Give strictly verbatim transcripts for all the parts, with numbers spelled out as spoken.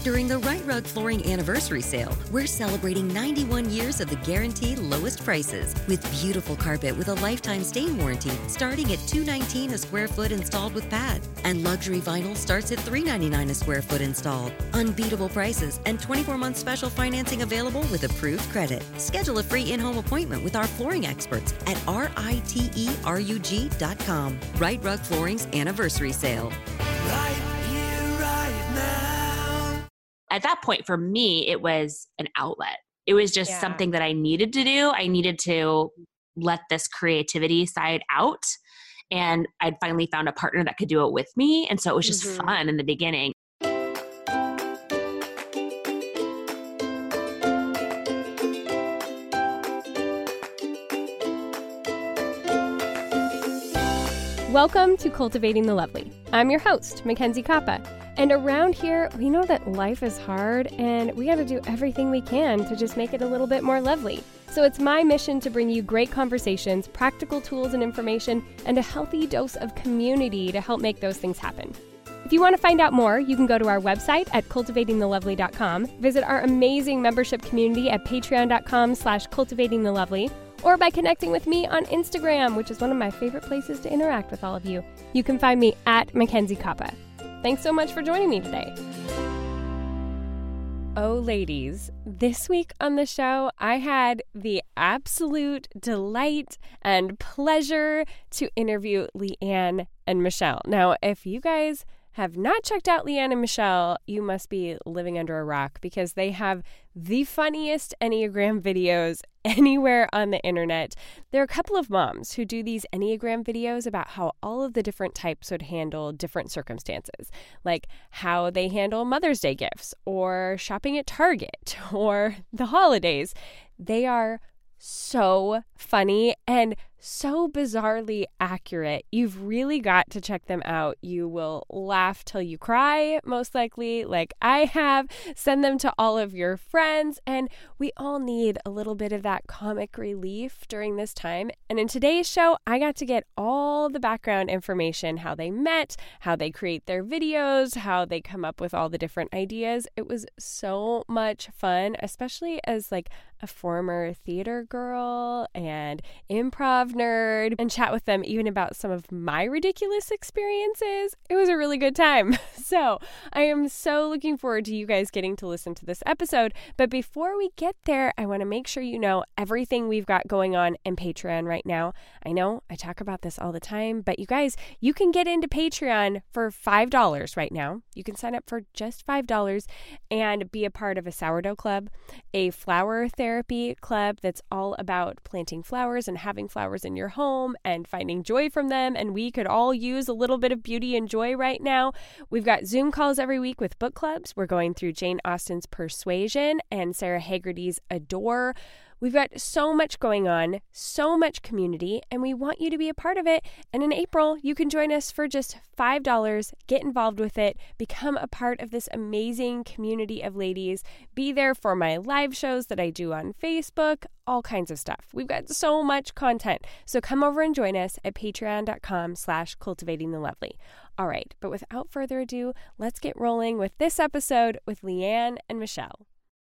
During the Right Rug Flooring Anniversary Sale, we're celebrating ninety-one years of the guaranteed lowest prices with beautiful carpet with a lifetime stain warranty starting at two hundred nineteen dollars a square foot installed with pad. And luxury vinyl starts at three hundred ninety-nine dollars a square foot installed. Unbeatable prices and twenty-four month special financing available with approved credit. Schedule a free in-home appointment with our flooring experts at R I T E R U G dot com. Right Rug Flooring's Anniversary Sale. Right here, right now. At that point, for me, it was an outlet. It was just Yeah. something that I needed to do. I needed to let this creativity side out. And I'd finally found a partner that could do it with me. And so it was just Mhm. fun in the beginning. Welcome to Cultivating the Lovely. I'm your host, Mackenzie Kappa. And around here, we know that life is hard and we got to do everything we can to just make it a little bit more lovely. So it's my mission to bring you great conversations, practical tools and information, and a healthy dose of community to help make those things happen. If you want to find out more, you can go to our website at cultivating the lovely dot com, visit our amazing membership community at patreon dot com slash cultivating the lovely, or by connecting with me on Instagram, which is one of my favorite places to interact with all of you. You can find me at Mackenzie Kappa. Thanks so much for joining me today. Oh, ladies, this week on the show, I had the absolute delight and pleasure to interview Leanne and Michelle. Now, if you guys have not checked out Leanne and Michelle, you must be living under a rock because they have the funniest Enneagram videos anywhere on the internet. There are a couple of moms who do these Enneagram videos about how all of the different types would handle different circumstances, like how they handle Mother's Day gifts or shopping at Target or the holidays. They are so funny and so bizarrely accurate. You've really got to check them out. You will laugh till you cry, most likely, like I have. Send them to all of your friends. And we all need a little bit of that comic relief during this time. And in today's show, I got to get all the background information, how they met, how they create their videos, how they come up with all the different ideas. It was so much fun, especially as like a former theater girl and improv nerd, and chat with them even about some of my ridiculous experiences. It was a really good time. So I am so looking forward to you guys getting to listen to this episode. But before we get there, I want to make sure you know everything we've got going on in Patreon right now. I know I talk about this all the time, but you guys, you can get into Patreon for five dollars right now. You can sign up for just five dollars and be a part of a sourdough club, a flower therapy club that's all about planting flowers and having flowers in your home and finding joy from them. And we could all use a little bit of beauty and joy right now. We've got Zoom calls every week with book clubs. We're going through Jane Austen's Persuasion and Sarah Haggerty's Adore. We've got so much going on, so much community, and we want you to be a part of it. And in April, you can join us for just five dollars, get involved with it, become a part of this amazing community of ladies, be there for my live shows that I do on Facebook, all kinds of stuff. We've got so much content. So come over and join us at patreon dot com slash cultivating the lovely. All right, but without further ado, let's get rolling with this episode with Leanne and Michelle.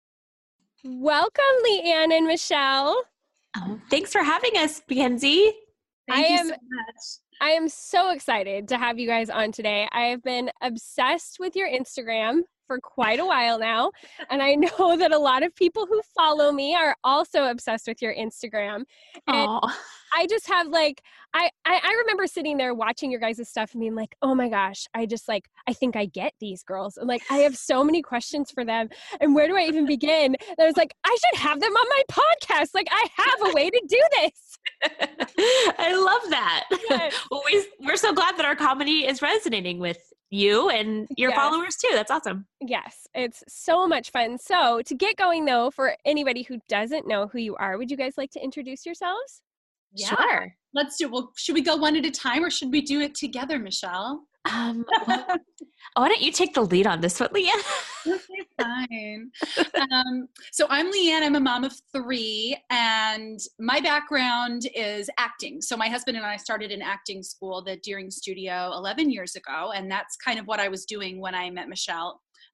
Welcome, Leanne and Michelle. Oh, thanks for having us, Mackenzie. Thank I you am, so much. I am so excited to have you guys on today. I have been obsessed with your Instagram for quite a while now, and I know that a lot of people who follow me are also obsessed with your Instagram. And Aww. I just have like, I, I, I remember sitting there watching your guys' stuff and being like, oh my gosh, I just like, I think I get these girls. And like, I have so many questions for them. And where do I even begin? And I was like, I should have them on my podcast. Like, I have a way to do this. I love that. Yes. Well, we, we're so glad that our comedy is resonating with you and your Yeah. followers too. That's awesome. Yes, it's so much fun. So to get going though, for anybody who doesn't know who you are, would you guys like to introduce yourselves? Yeah. Sure. Let's do, well, should we go one at a time or should we do it together, Michelle? Um, well, why don't you take the lead on this one, Leanne? Okay, fine. Um, so I'm Leanne. I'm a mom of three, and my background is acting. So my husband and I started an acting school, the Deering Studio, eleven years ago, and that's kind of what I was doing when I met Michelle.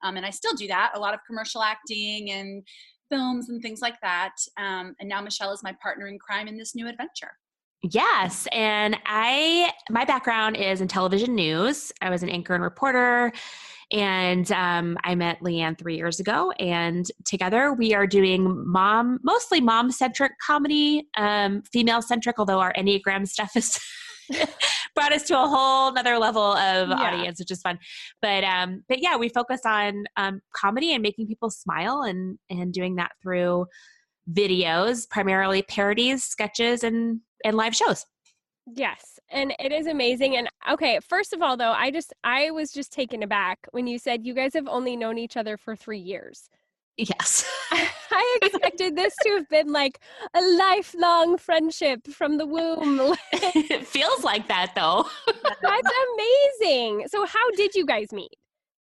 Um, and I still do that, a lot of commercial acting and films and things like that. Um, and now Michelle is my partner in crime in this new adventure. Yes. And I, my background is in television news. I was an anchor and reporter, and um, I met Leanne three years ago, and together we are doing mom, mostly mom-centric comedy, um, female-centric, although our Enneagram stuff is brought us to a whole nother level of yeah. audience, which is fun. But, um, but yeah, we focus on um, comedy and making people smile, and, and doing that through videos, primarily parodies, sketches, and, and live shows. Yes. And it is amazing. And okay, first of all, though, I just, I was just taken aback when you said you guys have only known each other for three years. Yes. I expected this to have been like a lifelong friendship from the womb. It feels like that, though. That's amazing. So how did you guys meet?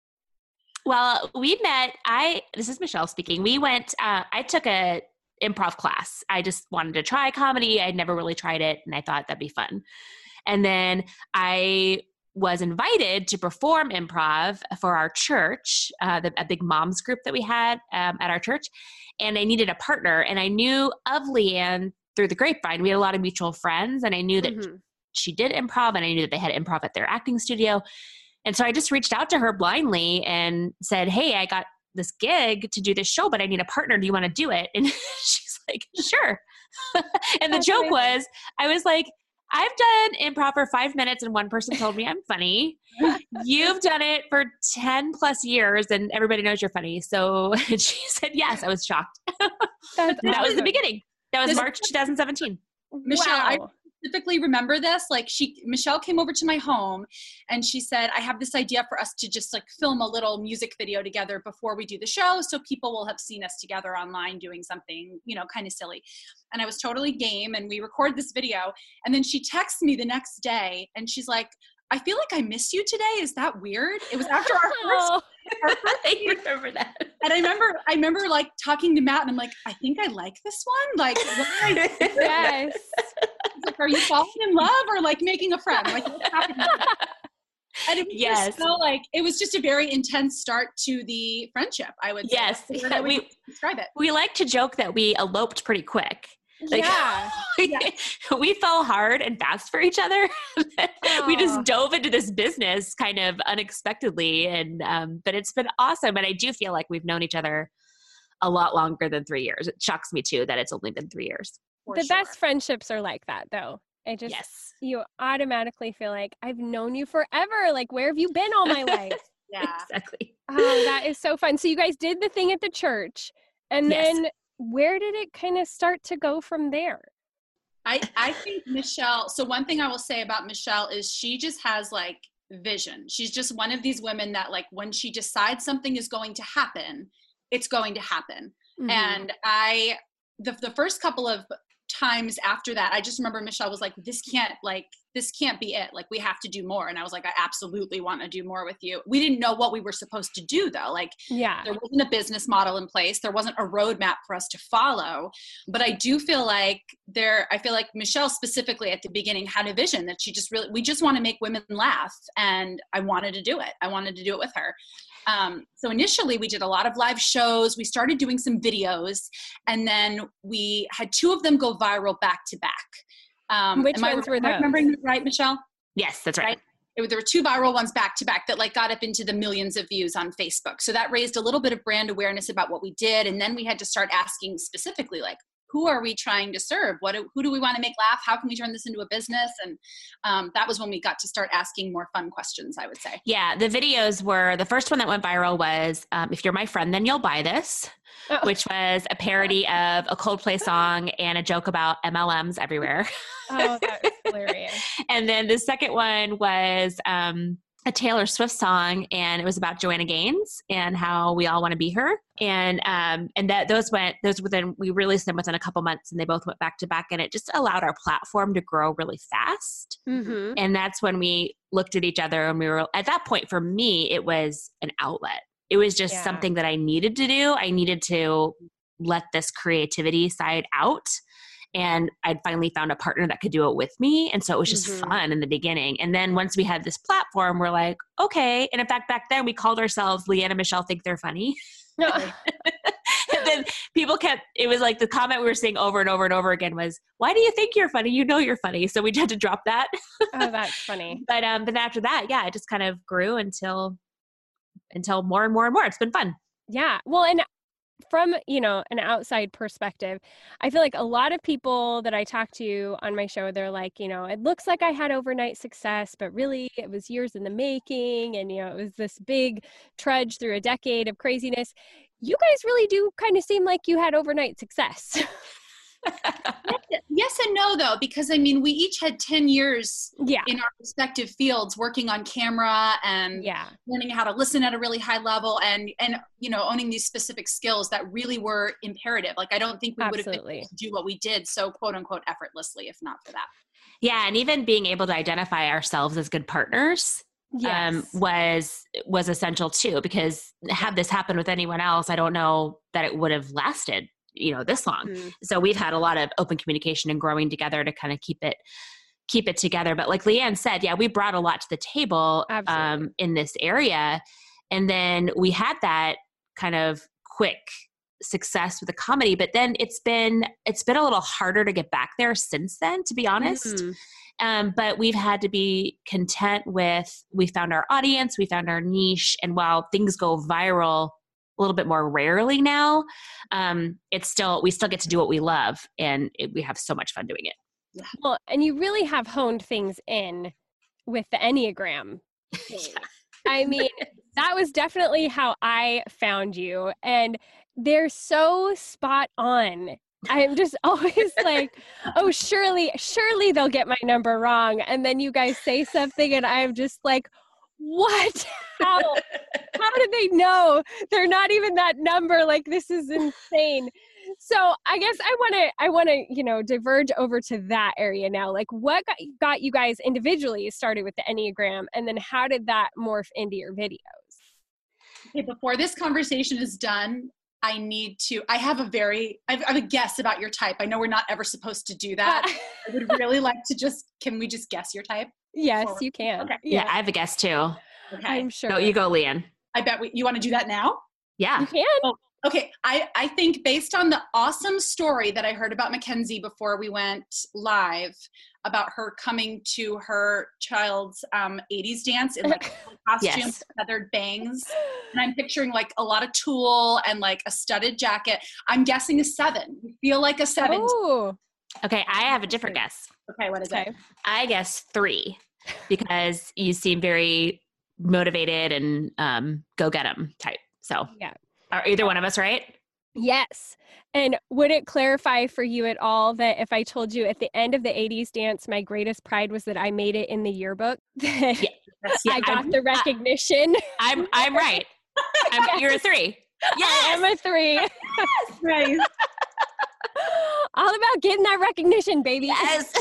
Well, we met, I, this is Michelle speaking. We went, uh, I took a improv class. I just wanted to try comedy. I'd never really tried it, and I thought that'd be fun. And then I was invited to perform improv for our church, uh, the, a big moms group that we had um, at our church. And I needed a partner. And I knew of Leanne through the grapevine. We had a lot of mutual friends, and I knew that mm-hmm. she did improv, and I knew that they had improv at their acting studio. And so I just reached out to her blindly and said, hey, I got this gig to do this show, but I need a partner. Do you want to do it? And she's like, sure. And the That's joke amazing. was, I was like, I've done improv for five minutes and one person told me I'm funny. You've done it for ten plus years and everybody knows you're funny. So she said, yes. I was shocked. That's that was the beginning. That was This- March twenty seventeen. Michelle, I Wow. specifically remember this. Like she, Michelle came over to my home and she said, I have this idea for us to just like film a little music video together before we do the show. So people will have seen us together online doing something, you know, kind of silly. And I was totally game, and we record this video. And then she texts me the next day and she's like, I feel like I miss you today. Is that weird? It was after our first, Oh, our first I remember that. and I remember, I remember like talking to Matt, and I'm like, I think I like this one. Like, what did I do? yes. He's like, are you falling in love or like making a friend? Like, what's happening? And it was Yes. just so like, it was just a very intense start to the friendship, I would say. Yes. That's the word I would We- describe it. We like to joke that we eloped pretty quick. Like, Yeah. we, we fell hard and fast for each other. We Aw. just dove into this business kind of unexpectedly. And, um, but it's been awesome. And I do feel like we've known each other a lot longer than three years. It shocks me too that it's only been three years. For The sure. best friendships are like that, though. It just, Yes. you automatically feel like, I've known you forever. Like, where have you been all my life? Yeah. Exactly. Oh, that is so fun. So you guys did the thing at the church, and Yes. then where did it kind of start to go from there? I, I think Michelle, so one thing I will say about Michelle is she just has like vision. She's just one of these women that like when she decides something is going to happen, it's going to happen. Mhm. And I, the, the first couple of times after that, I just remember Michelle was like, this can't like, this can't be it. Like we have to do more. And I was like, I absolutely want to do more with you. We didn't know what we were supposed to do though. Like Yeah. there wasn't a business model in place. There wasn't a roadmap for us to follow. But I do feel like there, I feel like Michelle specifically at the beginning had a vision that she just really, we just want to make women laugh. And I wanted to do it. I wanted to do it with her. Um, so initially we did a lot of live shows. We started doing some videos, and then we had two of them go viral back to back. Um, Which am I- ones were am I those? remembering that right, Michelle? Yes, that's right. Right. It, there were two viral ones back to back that like got up into the millions of views on Facebook. So that raised a little bit of brand awareness about what we did. And then we had to start asking specifically like, who are we trying to serve? What do, who do we want to make laugh? How can we turn this into a business? And um, that was when we got to start asking more fun questions, I would say. Yeah, the videos were, the first one that went viral was um, If You're My Friend, Then You'll Buy This, Oh. which was a parody of a Coldplay song and a joke about M L Ms everywhere. Oh, that was hilarious. And then the second one was um, a Taylor Swift song, and it was about Joanna Gaines and how we all want to be her. And um, and that those went those within we released them within a couple months, and they both went back to back, and it just allowed our platform to grow really fast. Mm-hmm. And that's when we looked at each other, and we were at that point. For me, it was an outlet. It was just Yeah. something that I needed to do. I needed to let this creativity side out. And I'd finally found a partner that could do it with me. And so it was just Mhm. fun in the beginning. And then once we had this platform, we're like, okay. And in fact, back then we called ourselves Leanne and Michelle Think They're Funny. And then people kept, it was like the comment we were seeing over and over and over again was, why do you think you're funny? You know you're funny. So we had to drop that. Oh, that's funny. But um, but after that, yeah, it just kind of grew until until more and more and more. It's been fun. Yeah. Well, and from, you know, an outside perspective, I feel like a lot of people that I talk to on my show, they're like, you know, it looks like I had overnight success, but really it was years in the making. And, you know, it was this big trudge through a decade of craziness. You guys really do kind of seem like you had overnight success. yes, yes and no, though, because I mean, we each had ten years Yeah. in our respective fields working on camera and Yeah. learning how to listen at a really high level and, and, you know, owning these specific skills that really were imperative. Like, I don't think we would have been Absolutely. able to do what we did so quote unquote effortlessly, if not for that. Yeah, and even being able to identify ourselves as good partners Yes. um, was was essential too. Because had this happened with anyone else, I don't know that it would have lasted, you know, this long. Mhm. So we've had a lot of open communication and growing together to kind of keep it keep it together. But like Leanne said, yeah, we brought a lot to the table um, Absolutely. in this area, and then we had that kind of quick success with the comedy. But then it's been it's been a little harder to get back there since then, to be honest. Mhm. Um, but we've had to be content with, we found our audience, we found our niche. And while things go viral a little bit more rarely now, um, it's still, we still get to do what we love. And it, we have so much fun doing it. Well, and you really have honed things in with the Enneagram thing. I mean, that was definitely how I found you. And they're so spot on. I'm just always like, oh, surely, surely they'll get my number wrong. And then you guys say something and I'm just like, what? How? How do they know? They're not even that number. Like, this is insane. So I guess I want to, I want to, you know, diverge over to that area now. Like, what got, got you guys individually started with the Enneagram, and then how did that morph into your videos? Okay, before this conversation is done, I need to, I have a very, I have, I have a guess about your type. I know we're not ever supposed to do that. I would really like to just, can we just guess your type? Yes, Forward. you can. Okay. Yeah, I have a guess too. Okay. I'm sure. No, you go, Leanne. I bet we, you want to do that now? Yeah. You can. Oh, okay. I, I think based on the awesome story that I heard about Mackenzie before we went live about her coming to her child's um, eighties dance in like costume, Yes. feathered bangs. And I'm picturing like a lot of tulle and like a studded jacket. I'm guessing a seven. You feel like a seven. Oh, Okay, I have a different guess. Okay, what is okay. it? I guess three, because you seem very motivated and um, go get 'em type. So Yeah. are either one of us right? Yes. And would it clarify for you at all that if I told you at the end of the eighties dance, my greatest pride was that I made it in the yearbook, that Yeah. Yeah, I got I'm- the recognition? I'm I'm right. I'm, you're a three. I Yes. am a three. Right. All about getting that recognition, baby. Yes.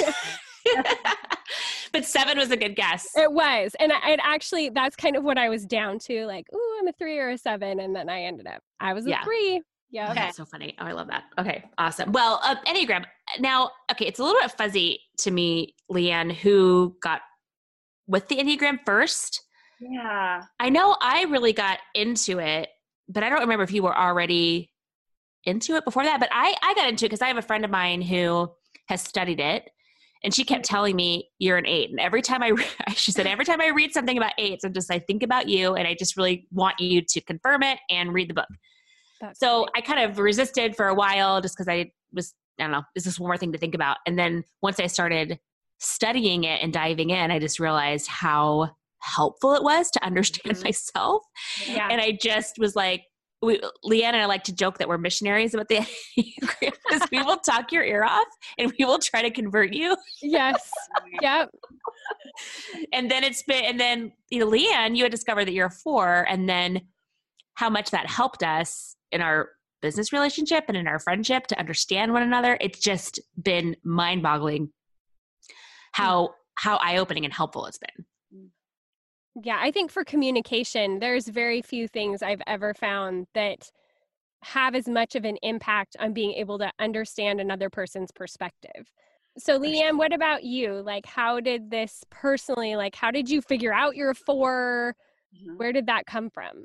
But seven was a good guess. It was. And I, it actually, that's kind of what I was down to. Like, ooh, I'm a three or a seven. And then I ended up, I was a Yeah. three. Yeah. Oh, Okay. that's so funny. Oh, I love that. Okay, awesome. Well, uh, Enneagram. Now, okay, it's a little bit fuzzy to me, Leanne, who got with the Enneagram first. Yeah. I know I really got into it, but I don't remember if you were already into it before that. But I, I got into it because I have a friend of mine who has studied it, and she kept telling me, you're an eight. And every time I, re- she said, every time I read something about eights, I'm just, I think about you, and I just really want you to confirm it and read the book. That's So great. I kind of resisted for a while just because I was, I don't know, is this one more thing to think about? And then once I started studying it and diving in, I just realized how helpful it was to understand Mhm. myself. Yeah. And I just was like, we, Leanne and I like to joke that we're missionaries about the Enneagram, because we will talk your ear off and we will try to convert you. Yes. Yep. And then it's been, and then, you know, Leanne, you had discovered that you're a four, and then how much that helped us in our business relationship and in our friendship to understand one another. It's just been mind boggling how, how eye-opening and helpful it's been. Yeah, I think for communication, there's very few things I've ever found that have as much of an impact on being able to understand another person's perspective. So Leanne, what about you? Like, how did this personally, like, how did you figure out your four? Mm-hmm. Where did that come from?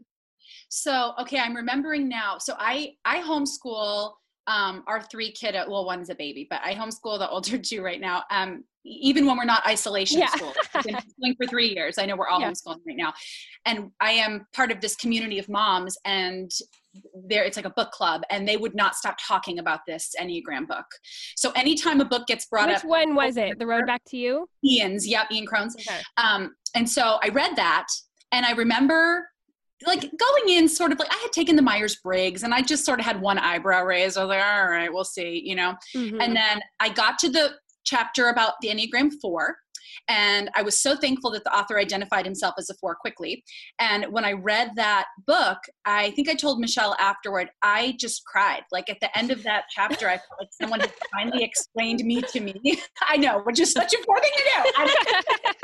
So, okay, I'm remembering now. So I, I homeschool um, our three kid, well, one's a baby, but I homeschool the older two right now. Um, even when we're not isolation yeah. school, I've been homeschooling for three years. I know we're all yeah. homeschooling right now. And I am part of this community of moms, and there it's like a book club, and they would not stop talking about this Enneagram book. So anytime a book gets brought Which up. Which one was it? The Road Back to You? Ian's, yeah, Ian Cron's. Okay. Um, and so I read that, and I remember like going in sort of like I had taken the Myers-Briggs, and I just sort of had one eyebrow raised. I was like, all right, we'll see, you know? Mm-hmm. And then I got to the chapter about the Enneagram four. And I was so thankful that the author identified himself as a four quickly. And when I read that book, I think I told Michelle afterward, I just cried. Like at the end of that chapter, I felt like someone had finally explained me to me. I know, which is such a poor thing to do. I,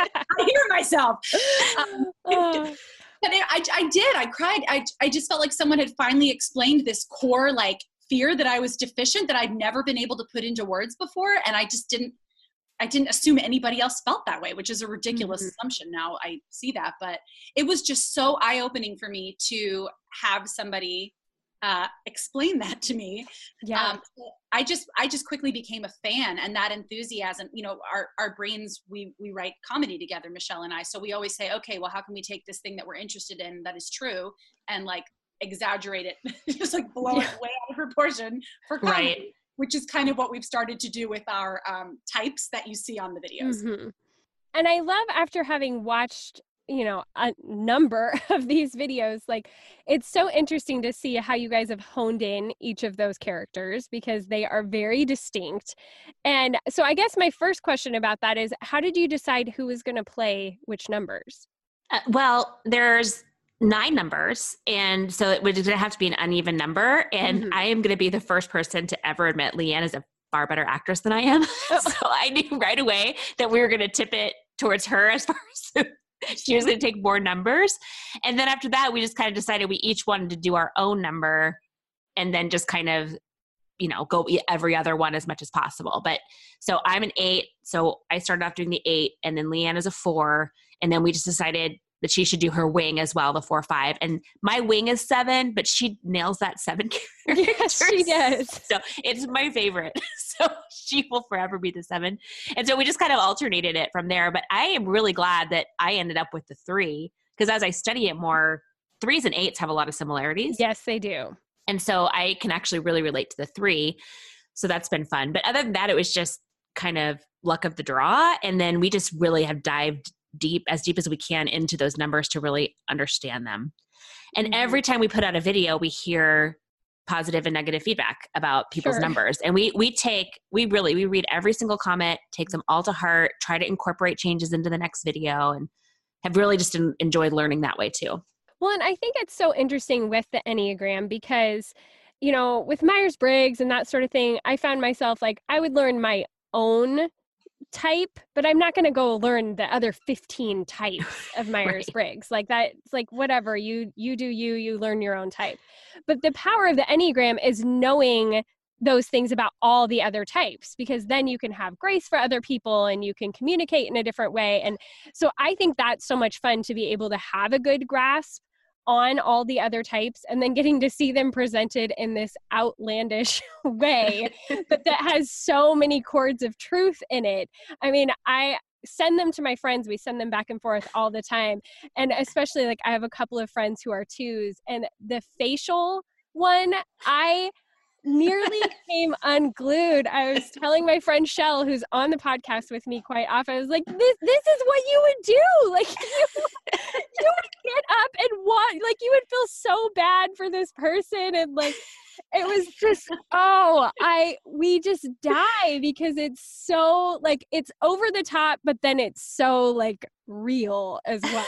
I hear myself. Um, oh. But it, I, I did. I cried. I, I just felt like someone had finally explained this core like fear that I was deficient, that I'd never been able to put into words before. And I just didn't, I didn't assume anybody else felt that way, which is a ridiculous mm-hmm. assumption. Now I see that, but it was just so eye-opening for me to have somebody uh, explain that to me. Yeah. Um, I just, I just quickly became a fan, and that enthusiasm, you know, our, our brains, we, we write comedy together, Michelle and I. So we always say, okay, well, how can we take this thing that we're interested in that is true and like exaggerate it, just like blow yeah. it way out of proportion for comedy. Right. Which is kind of what we've started to do with our um, types that you see on the videos. Mm-hmm. And I love, after having watched, you know, a number of these videos, like it's so interesting to see how you guys have honed in each of those characters, because they are very distinct. And so I guess my first question about that is, how did you decide who was going to play which numbers? Uh, well, there's nine numbers, and so it would have to be an uneven number, and mm-hmm. I am going to be the first person to ever admit Leanne is a far better actress than I am. Oh. So I knew right away that we were going to tip it towards her as far as she was going to take more numbers. And then after that, we just kind of decided we each wanted to do our own number, and then just kind of, you know, go every other one as much as possible. But so I'm an eight, so I started off doing the eight, and then Leanne is a four, and then we just decided that she should do her wing as well, the four, five. And my wing is seven, but she nails that seven character. Yes, she does. So it's my favorite. So she will forever be the seven. And so we just kind of alternated it from there. But I am really glad that I ended up with the three, because as I study it more, threes and eights have a lot of similarities. Yes, they do. And so I can actually really relate to the three. So that's been fun. But other than that, it was just kind of luck of the draw. And then we just really have dived deep, as deep as we can, into those numbers to really understand them. And mm-hmm. every time we put out a video, we hear positive and negative feedback about people's sure. numbers. And we we take, we really, we read every single comment, take them all to heart, try to incorporate changes into the next video, and have really just en- enjoyed learning that way too. Well, and I think it's so interesting with the Enneagram because, you know, with Myers-Briggs and that sort of thing, I found myself like, I would learn my own type, but I'm not going to go learn the other fifteen types of Myers-Briggs. Right. Like that, it's like, whatever, you, you do you, you learn your own type. But the power of the Enneagram is knowing those things about all the other types, because then you can have grace for other people and you can communicate in a different way. And so I think that's so much fun to be able to have a good grasp on all the other types, and then getting to see them presented in this outlandish way, but that has so many chords of truth in it. I mean, I send them to my friends. We send them back and forth all the time. And especially like I have a couple of friends who are twos, and the facial one, I nearly came unglued. I was telling my friend Shell, who's on the podcast with me quite often, I was like, this this is what you would do. Like you, you would get up and walk, like you would feel so bad for this person. And like, it was just, oh, I, we just die because it's so like, it's over the top, but then it's so like real as well.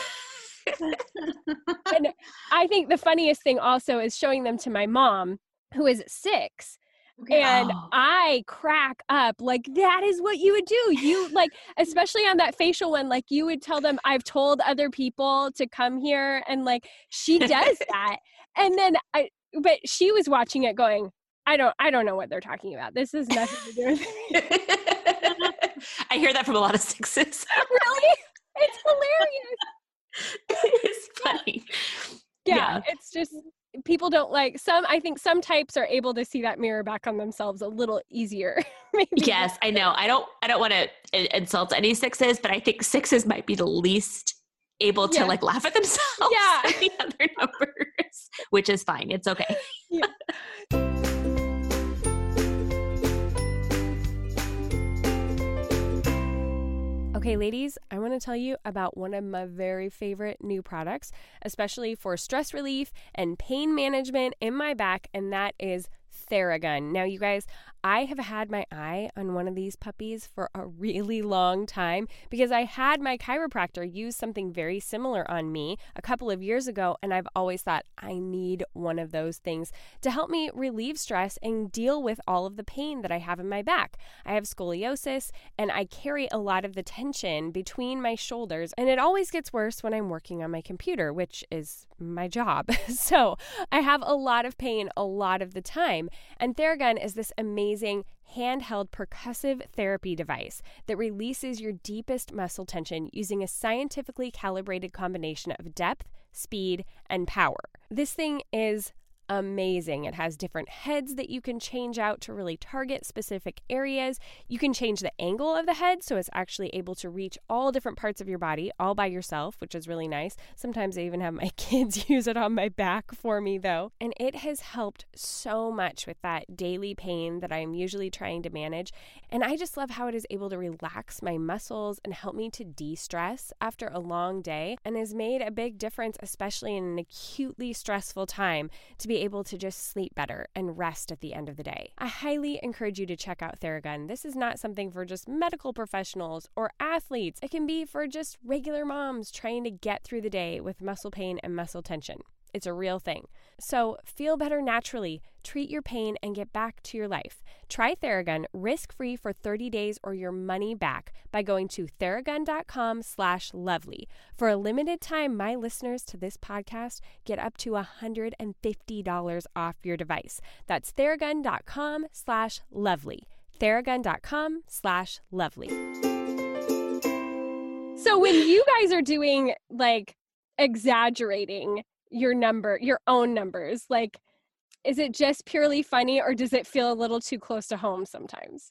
And I think the funniest thing also is showing them to my mom, who is six. Okay. And oh. I crack up like, that is what you would do. You like, especially on that facial one, like you would tell them, I've told other people to come here. And like, she does that. And then I, but she was watching it going, I don't, I don't know what they're talking about. This has nothing to do with it. I hear that from a lot of sixes. Really? It's hilarious. It's funny. Yeah, Yeah. it's just, people don't like some, I think some types are able to see that mirror back on themselves a little easier. Maybe. Yes, I know. I don't, I don't want to insult any sixes, but I think sixes might be the least able to Yeah. like laugh at themselves. Yeah. than the other numbers, which is fine. It's okay. Yeah. Okay, ladies, I want to tell you about one of my very favorite new products, especially for stress relief and pain management in my back, and that is Theragun. Now, you guys, I have had my eye on one of these puppies for a really long time because I had my chiropractor use something very similar on me a couple of years ago, and I've always thought I need one of those things to help me relieve stress and deal with all of the pain that I have in my back. I have scoliosis, and I carry a lot of the tension between my shoulders, and it always gets worse when I'm working on my computer, which is my job. So I have a lot of pain a lot of the time, and Theragun is this amazing handheld percussive therapy device that releases your deepest muscle tension using a scientifically calibrated combination of depth, speed, and power. This thing is amazing. It has different heads that you can change out to really target specific areas. You can change the angle of the head so it's actually able to reach all different parts of your body all by yourself, which is really nice. Sometimes I even have my kids use it on my back for me though. And it has helped so much with that daily pain that I'm usually trying to manage. And I just love how it is able to relax my muscles and help me to de-stress after a long day, and has made a big difference, especially in an acutely stressful time, to be able to just sleep better and rest at the end of the day. I highly encourage you to check out Theragun. This is not something for just medical professionals or athletes. It can be for just regular moms trying to get through the day with muscle pain and muscle tension. It's a real thing. So feel better naturally, treat your pain, and get back to your life. Try Theragun risk-free for thirty days or your money back by going to Theragun.com slash lovely. For a limited time, my listeners to this podcast get up to one hundred fifty dollars off your device. That's Theragun.com slash lovely. Theragun.com slash lovely. So when you guys are doing like exaggerating your number, your own numbers, like, is it just purely funny or does it feel a little too close to home sometimes?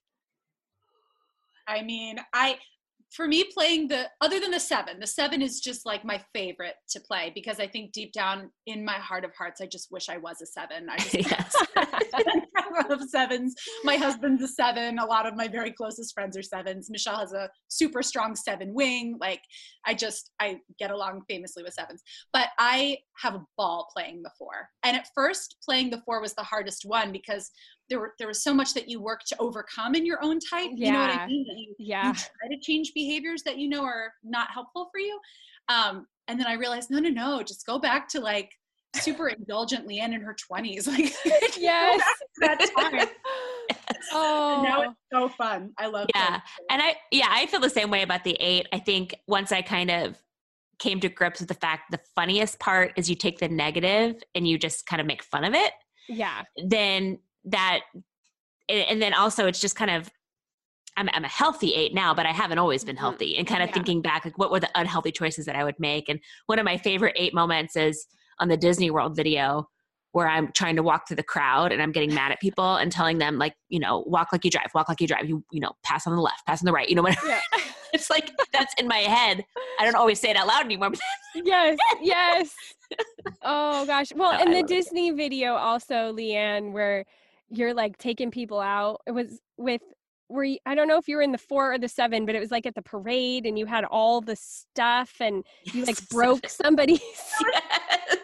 I mean, I, for me playing the, other than the seven, the seven is just like my favorite to play because I think deep down in my heart of hearts, I just wish I was a seven. I just Yes. I love sevens. My husband's a seven. A lot of my very closest friends are sevens. Michelle has a super strong seven wing. Like I just, I get along famously with sevens, but I have a ball playing the four. And at first playing the four was the hardest one because there were, there was so much that you work to overcome in your own type. Yeah. You know what I mean? That you, Yeah. you try to change behaviors that you know are not helpful for you. Um, and then I realized, no, no, no, just go back to like super indulgent Leanne in her twenties. Like, Yes. that time. Oh, And now it's so fun. I love Yeah. playing. And I, yeah, I feel the same way about the eight. I think once I kind of came to grips with the fact the funniest part is you take the negative and you just kind of make fun of it. yeah. Then that, and and then also it's just kind of, I'm, I'm a healthy eight now, but I haven't always been healthy, and kind of Yeah. thinking back, like what were the unhealthy choices that I would make? And one of my favorite eight moments is on the Disney World video where I'm trying to walk through the crowd and I'm getting mad at people and telling them like, you know, walk like you drive, walk like you drive, you, you know, pass on the left, pass on the right, you know, whatever. Yeah. It's like, that's in my head. I don't always say it out loud anymore. But Yes. Yes. Oh gosh. Well, No, in I the love it. Disney video also, Leanne, where you're like taking people out, it was with, where you, I don't know if you were in the four or the seven, but it was like at the parade and you had all the stuff and you like Yes. broke somebody's. Yes.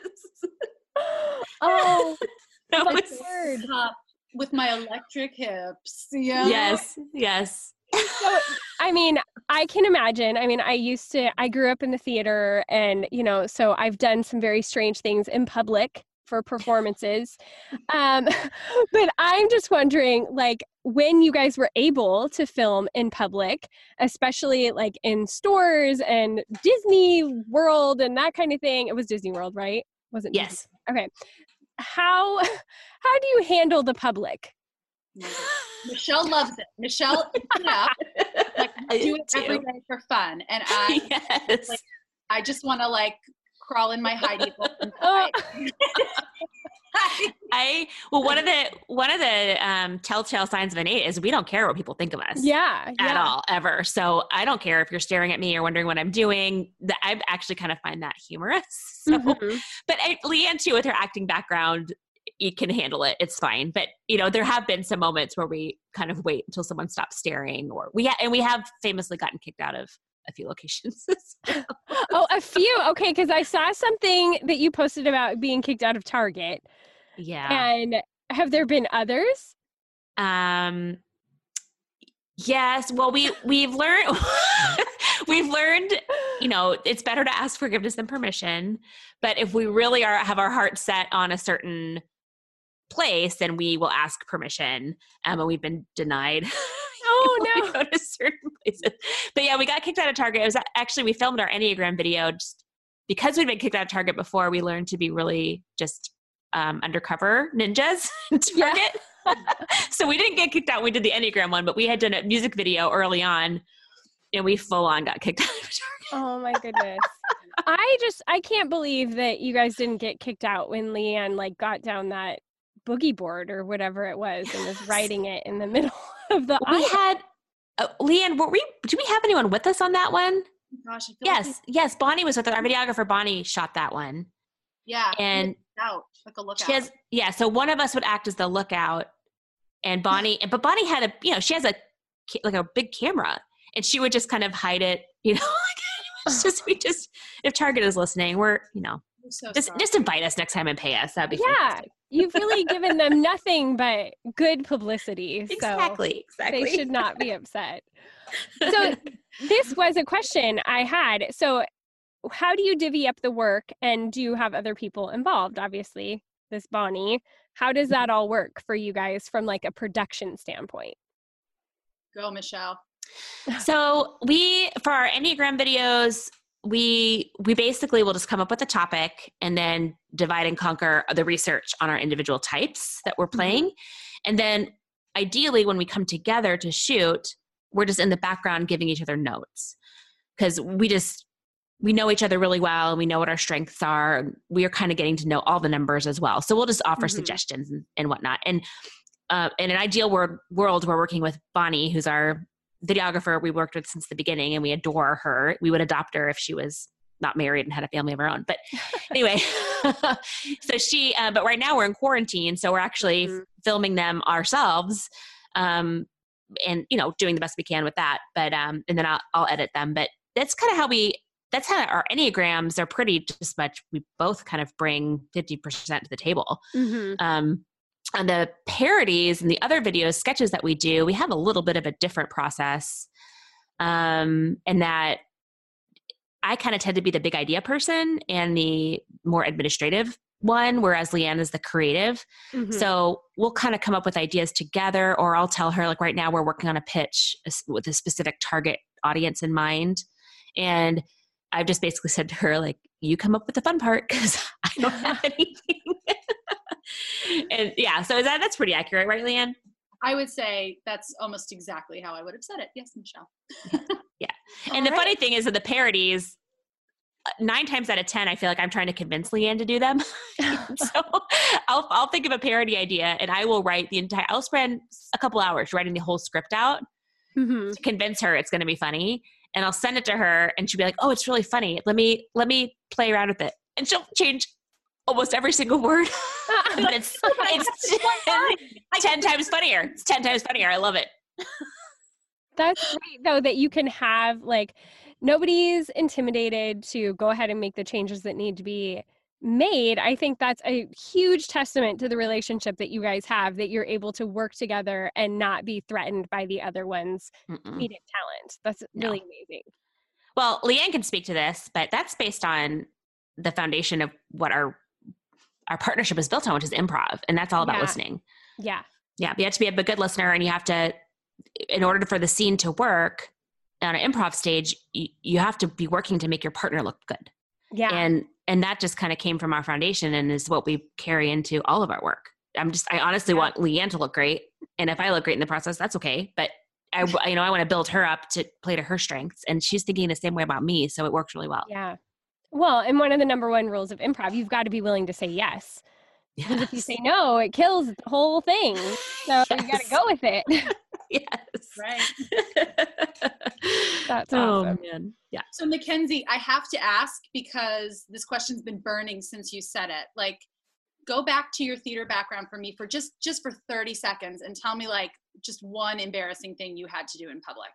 Oh, That my was- word. Up with my electric hips. Yeah. yes. Yes. So, I mean, I can imagine. I mean, I used to, I grew up in the theater and, you know, so I've done some very strange things in public for performances. Um, but I'm just wondering, like, when you guys were able to film in public, especially like in stores and Disney World and that kind of thing. It was Disney World, right? Was it? Disney? Yes. Okay. how how do you handle the public? Michelle loves it. Michelle, yeah, like do it every day for fun, and I, yes. like, I just want to like crawl in my hidey hole. Oh. I well one of the one of the um, telltale signs of an eight is we don't care what people think of us. Yeah, at yeah. all ever. So I don't care if you're staring at me or wondering what I'm doing. That I actually kind of find that humorous. So, Mm-hmm. but I, Leanne too, with her acting background, you can handle it. It's fine. But you know, there have been some moments where we kind of wait until someone stops staring, or we ha- and we have famously gotten kicked out of a few locations. Oh, a few. Okay, because I saw something that you posted about being kicked out of Target. Yeah. And have there been others? Um. Yes. Well, we we've learned we've learned. You know, it's better to ask forgiveness than permission. But if we really are have our heart set on a certain place, then we will ask permission. Um, and we've been denied. Oh we no! go to certain places. But yeah, we got kicked out of Target. It was actually we filmed our Enneagram video just because we'd been kicked out of Target before. We learned to be really just um, undercover ninjas in Target. Yeah. So we didn't get kicked out when we did the Enneagram one, but we had done a music video early on, and we full on got kicked out of Target. Oh my goodness! I just I can't believe that you guys didn't get kicked out when Leanne like got down that boogie board or whatever it was and was riding it in the middle of the. We had uh, Leanne. Were we? Did we have anyone with us on that one? Gosh, I feel Yes, like yes. Bonnie was with us. Our videographer Bonnie shot that one. yeah, And out like a lookout. she has yeah. So one of us would act as the lookout, and Bonnie. but Bonnie had a you know she has a like a big camera, and she would just kind of hide it. You know, it's just we just if Target is listening, we're you know I'm so just sorry. just invite us next time and pay us. That'd be Yeah, fantastic. you've really given them nothing but good publicity. So Exactly, exactly. they should not be upset. So this was a question I had. So how do you divvy up the work, and do you have other people involved? Obviously, this Bonnie. How does that all work for you guys from like a production standpoint? Go, Michelle. So we, for our Enneagram videos, we we basically will just come up with a topic and then divide and conquer the research on our individual types that we're playing. Mm-hmm. And then ideally when we come together to shoot, we're just in the background giving each other notes. Because we just, we know each other really well and we know what our strengths are. We are kind of getting to know all the numbers as well. So we'll just offer mm-hmm. suggestions and, and whatnot. And uh, in an ideal world, world, we're working with Bonnie, who's our videographer we worked with since the beginning, and we adore her. We would adopt her if she was not married and had a family of her own. But anyway, so she, uh, but right now we're in quarantine. So we're actually mm-hmm. f- filming them ourselves um, and, you know, doing the best we can with that. But, um, and then I'll, I'll edit them. But that's kind of how we, that's how our Enneagrams are pretty just much, we both kind of bring fifty percent to the table. Mm-hmm. Um, on the parodies and the other videos, sketches that we do, we have a little bit of a different process. Um, and that I kind of tend to be the big idea person and the more administrative one, whereas Leanne is the creative. Mm-hmm. So we'll kind of come up with ideas together, or I'll tell her, like right now we're working on a pitch with a specific target audience in mind. And I've just basically said to her, like, you come up with the fun part because I don't have anything. And yeah, so is that, that's pretty accurate, right, Leanne? I would say that's almost exactly how I would have said it. Yes, Michelle. Yeah. And All the right. funny thing is that the parodies, nine times out of ten, I feel like I'm trying to convince Leanne to do them. So I'll, I'll think of a parody idea and I will write the entire, I'll spend a couple hours writing the whole script out mm-hmm. to convince her it's going to be funny. And I'll send it to her and she'll be like, oh, it's really funny. Let me, let me play around with it. And she'll change almost every single word. But it's, it's ten, ten times funnier. It's ten times funnier. I love it. That's great though, that you can have like, nobody's intimidated to go ahead and make the changes that need to be made. I think that's a huge testament to the relationship that you guys have, that you're able to work together and not be threatened by the other one's comedic talent. That's really no. amazing. Well, Leanne can speak to this, but that's based on the foundation of what our our partnership is built on, which is improv. And that's all about yeah. listening. Yeah. Yeah. You have to be a good listener, and you have to, in order for the scene to work on an improv stage, you, you have to be working to make your partner look good. Yeah. And, and that just kind of came from our foundation and is what we carry into all of our work. I'm just, I honestly Yeah. want Leanne to look great. And if I look great in the process, that's okay. But I, you know, I want to build her up to play to her strengths, and she's thinking the same way about me. So it works really well. Yeah. Well, and one of the number one rules of improv, you've got to be willing to say yes. Because if you Yes. say no, it kills the whole thing. So you got to Yes. go with it. Yes. Right. That's Oh awesome. man. Yeah. So Mackenzie, I have to ask because this question's been burning since you said it. Like, go back to your theater background for me for just just for thirty seconds and tell me like just one embarrassing thing you had to do in public.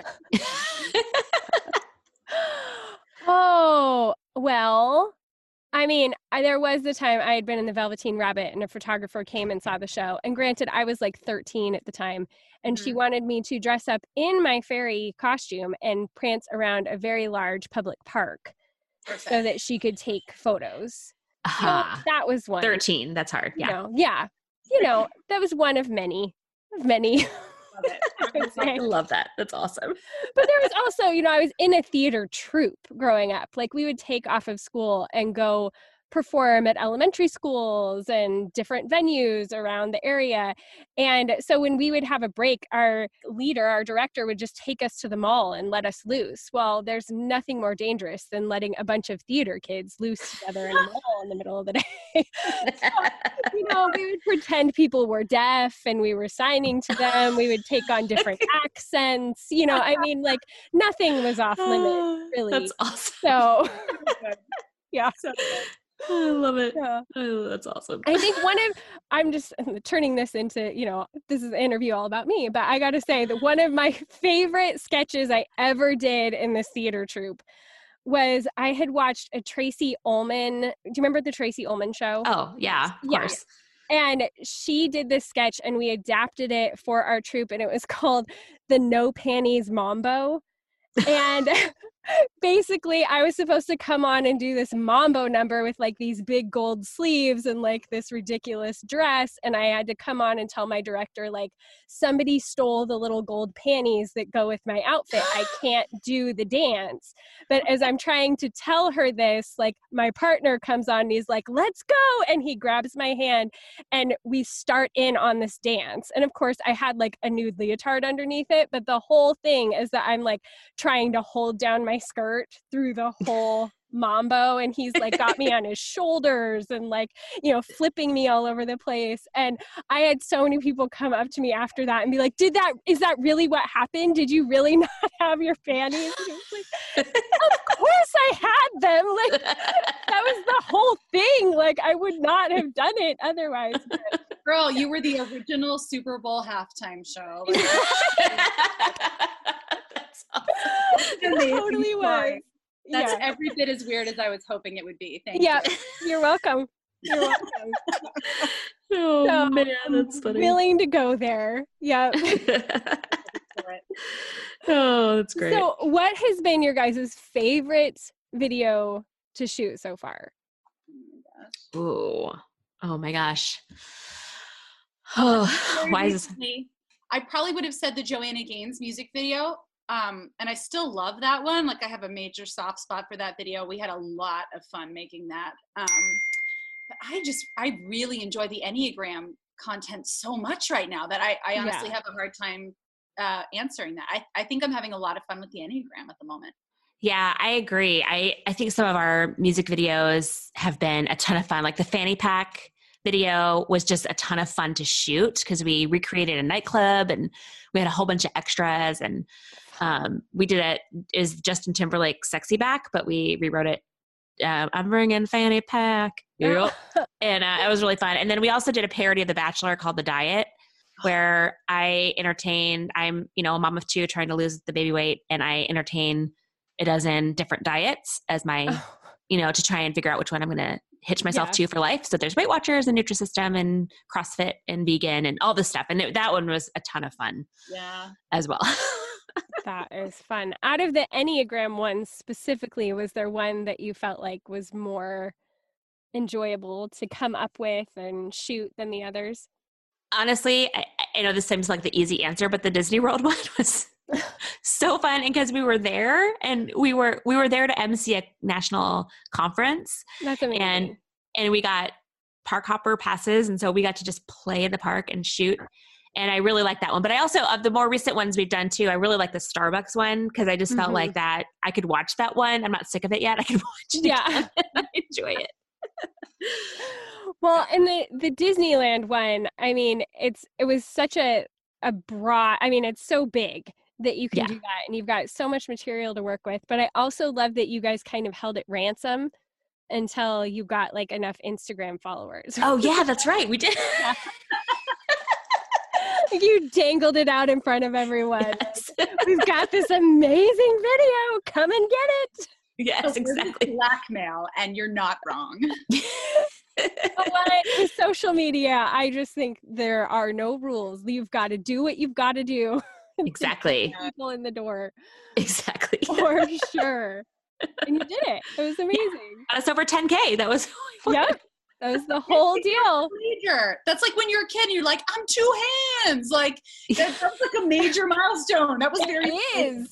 Oh, well, I mean, I, there was the time I had been in the Velveteen Rabbit and a photographer came and saw the show. And granted, I was like thirteen at the time. And she Mhm. wanted me to dress up in my fairy costume and prance around a very large public park so Perfect. that she could take photos. So Aha. that was one. thirteen. That's hard. You Yeah. know, yeah. You know, that was one of many, of many. Love it. I would say. I love that. That's awesome. But there was also, you know, I was in a theater troupe growing up. Like we would take off of school and go perform at elementary schools and different venues around the area. And so when we would have a break, our leader, our director would just take us to the mall and let us loose. Well, there's nothing more dangerous than letting a bunch of theater kids loose together in a mall in the middle of the day. So, you know, we would pretend people were deaf and we were signing to them. We would take on different accents. You know, I mean, like nothing was off limits, really. That's awesome. So, yeah. I love it. Yeah. Oh, that's awesome. I think one of, I'm just turning this into, you know, this is an interview all about me, but I got to say that one of my favorite sketches I ever did in this theater troupe was I had watched a Tracy Ullman. Do you remember the Tracy Ullman show? Oh, yeah, of Yeah. course. And she did this sketch and we adapted it for our troupe and it was called the No Panties Mambo. And basically I was supposed to come on and do this mambo number with like these big gold sleeves and like this ridiculous dress. And I had to come on and tell my director, like, somebody stole the little gold panties that go with my outfit. I can't do the dance. But as I'm trying to tell her this, like my partner comes on and he's like, let's go. And he grabs my hand and we start in on this dance. And of course I had like a nude leotard underneath it, but the whole thing is that I'm like trying to hold down my skirt through the whole mambo, and he's like got me on his shoulders and like, you know, flipping me all over the place. And I had so many people come up to me after that and be like, did that, is that really what happened? Did you really not have your panties? And I was like, of course I had them. Like that was the whole thing. Like I would not have done it otherwise. But Girl, you were the original Super Bowl halftime show. Like, That's awesome. it amazing totally was. story. That's Yeah. every bit as weird as I was hoping it would be. Thank Yeah, you. you're welcome. You're welcome. Oh, So, man, I'm that's funny. willing to go there. Yeah. Oh, that's great. So, what has been your guys' favorite video to shoot so far? Ooh. Oh my gosh. Oh, Very why is this? recently, I probably would have said the Joanna Gaines music video. Um, and I still love that one. Like I have a major soft spot for that video. We had a lot of fun making that. Um, but I just, I really enjoy the Enneagram content so much right now that I, I honestly Yeah. have a hard time uh, answering that. I, I think I'm having a lot of fun with the Enneagram at the moment. Yeah, I agree. I, I think some of our music videos have been a ton of fun. Like the fanny pack video was just a ton of fun to shoot because we recreated a nightclub and we had a whole bunch of extras, and um, we did it is Justin Timberlake Sexy Back, but we rewrote it. Uh, I'm bringing fanny pack. Yep. And uh, it was really fun. And then we also did a parody of The Bachelor called The Diet, where I entertained, I'm, you know, a mom of two trying to lose the baby weight, and I entertain a dozen different diets as my, you know, to try and figure out which one I'm going to hitch myself Yeah. to for life. So there's Weight Watchers and Nutrisystem and CrossFit and vegan and all this stuff. And it, that one was a ton of fun Yeah. as well. That is fun. Out of the Enneagram ones specifically, was there one that you felt like was more enjoyable to come up with and shoot than the others? Honestly, I, I know this seems like the easy answer, but the Disney World one was So fun. And because we were there and we were, we were there to M C a national conference. That's amazing. And, and we got park hopper passes. And so we got to just play in the park and shoot. And I really like that one. But I also, of the more recent ones we've done too, I really like the Starbucks one because I just felt mm-hmm. like that I could watch that one. I'm not sick of it yet. I could watch it yeah. again. I enjoy it. Well, and the, the Disneyland one, I mean, it's it was such a, a broad, I mean, it's so big that you can yeah. do that. And you've got so much material to work with. But I also love that you guys kind of held it ransom until you got like enough Instagram followers. Oh, yeah, that's right. We did. You dangled it out in front of everyone. Yes. We've got this amazing video. Come and get it. Yes, so exactly. Blackmail, and you're not wrong. But with social media, I just think there are no rules. You've got to do what you've got to do. Exactly. People in the door. Exactly. For sure. And you did it. It was amazing. Got us over ten K. That was Yep. That was the whole deal. Major. That's like when you're a kid and you're like, I'm two hands. Like that, that's like a major milestone. That was very It is.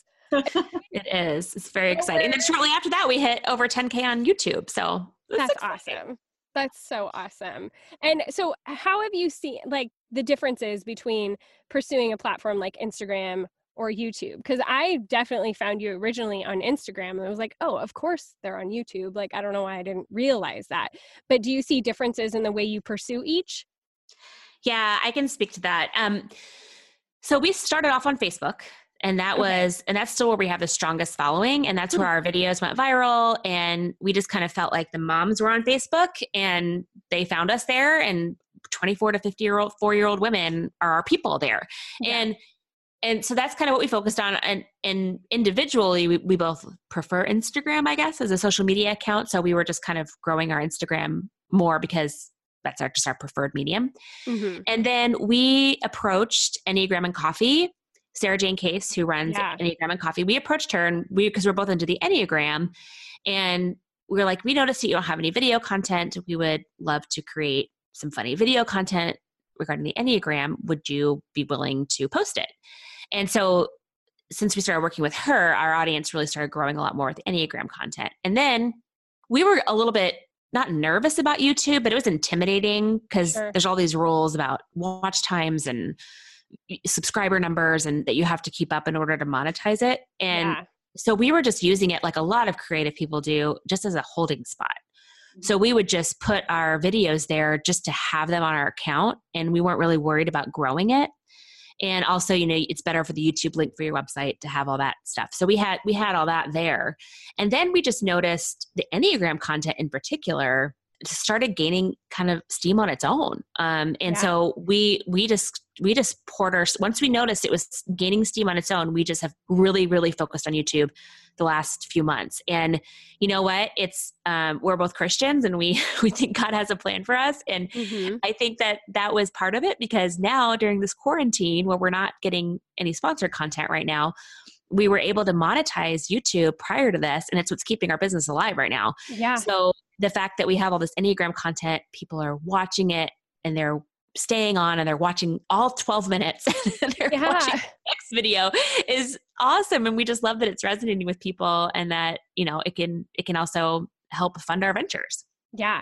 It is. It's very exciting. And then shortly after that, we hit over ten K on YouTube. So that's exciting. Awesome. That's so awesome. And so how have you seen like the differences between pursuing a platform like Instagram or YouTube? Because I definitely found you originally on Instagram and I was like, oh, of course they're on YouTube. Like, I don't know why I didn't realize that. But do you see differences in the way you pursue each? Yeah, I can speak to that. Um, so we started off on Facebook. And that okay. was, and that's still where we have the strongest following. And that's where our videos went viral. And we just kind of felt like the moms were on Facebook and they found us there. And twenty-four to fifty year old, four year old women are our people there. Yeah. And, and so that's kind of what we focused on. And, and individually, we, we both prefer Instagram, I guess, as a social media account. So we were just kind of growing our Instagram more because that's our, just our preferred medium. Mm-hmm. And then we approached Enneagram and Coffee. Sarah Jane Case, who runs yeah. Enneagram and Coffee, we approached her and we, because we're both into the Enneagram, and we were like, we noticed that you don't have any video content. We would love to create some funny video content regarding the Enneagram. Would you be willing to post it? And so since we started working with her, our audience really started growing a lot more with Enneagram content. And then we were a little bit not nervous about YouTube, but it was intimidating because sure. there's all these rules about watch times and subscriber numbers and that you have to keep up in order to monetize it. And yeah. so we were just using it like a lot of creative people do, just as a holding spot. Mm-hmm. So we would just put our videos there just to have them on our account. And we weren't really worried about growing it. And also, you know, it's better for the YouTube link for your website to have all that stuff. So we had, we had all that there. And then we just noticed the Enneagram content in particular started gaining kind of steam on its own. Um, and yeah. so we, we just, we just poured our, once we noticed it was gaining steam on its own, we just have really, really focused on YouTube the last few months. And you know what? It's, um, we're both Christians and we, we think God has a plan for us. And mm-hmm. I think that that was part of it because now during this quarantine where we're not getting any sponsored content right now, we were able to monetize YouTube prior to this. And it's what's keeping our business alive right now. Yeah. So the fact that we have all this Enneagram content, people are watching it and they're staying on and they're watching all twelve minutes and they're yeah. watching the next video is awesome. And we just love that it's resonating with people and that, you know, it can, it can also help fund our ventures. Yeah.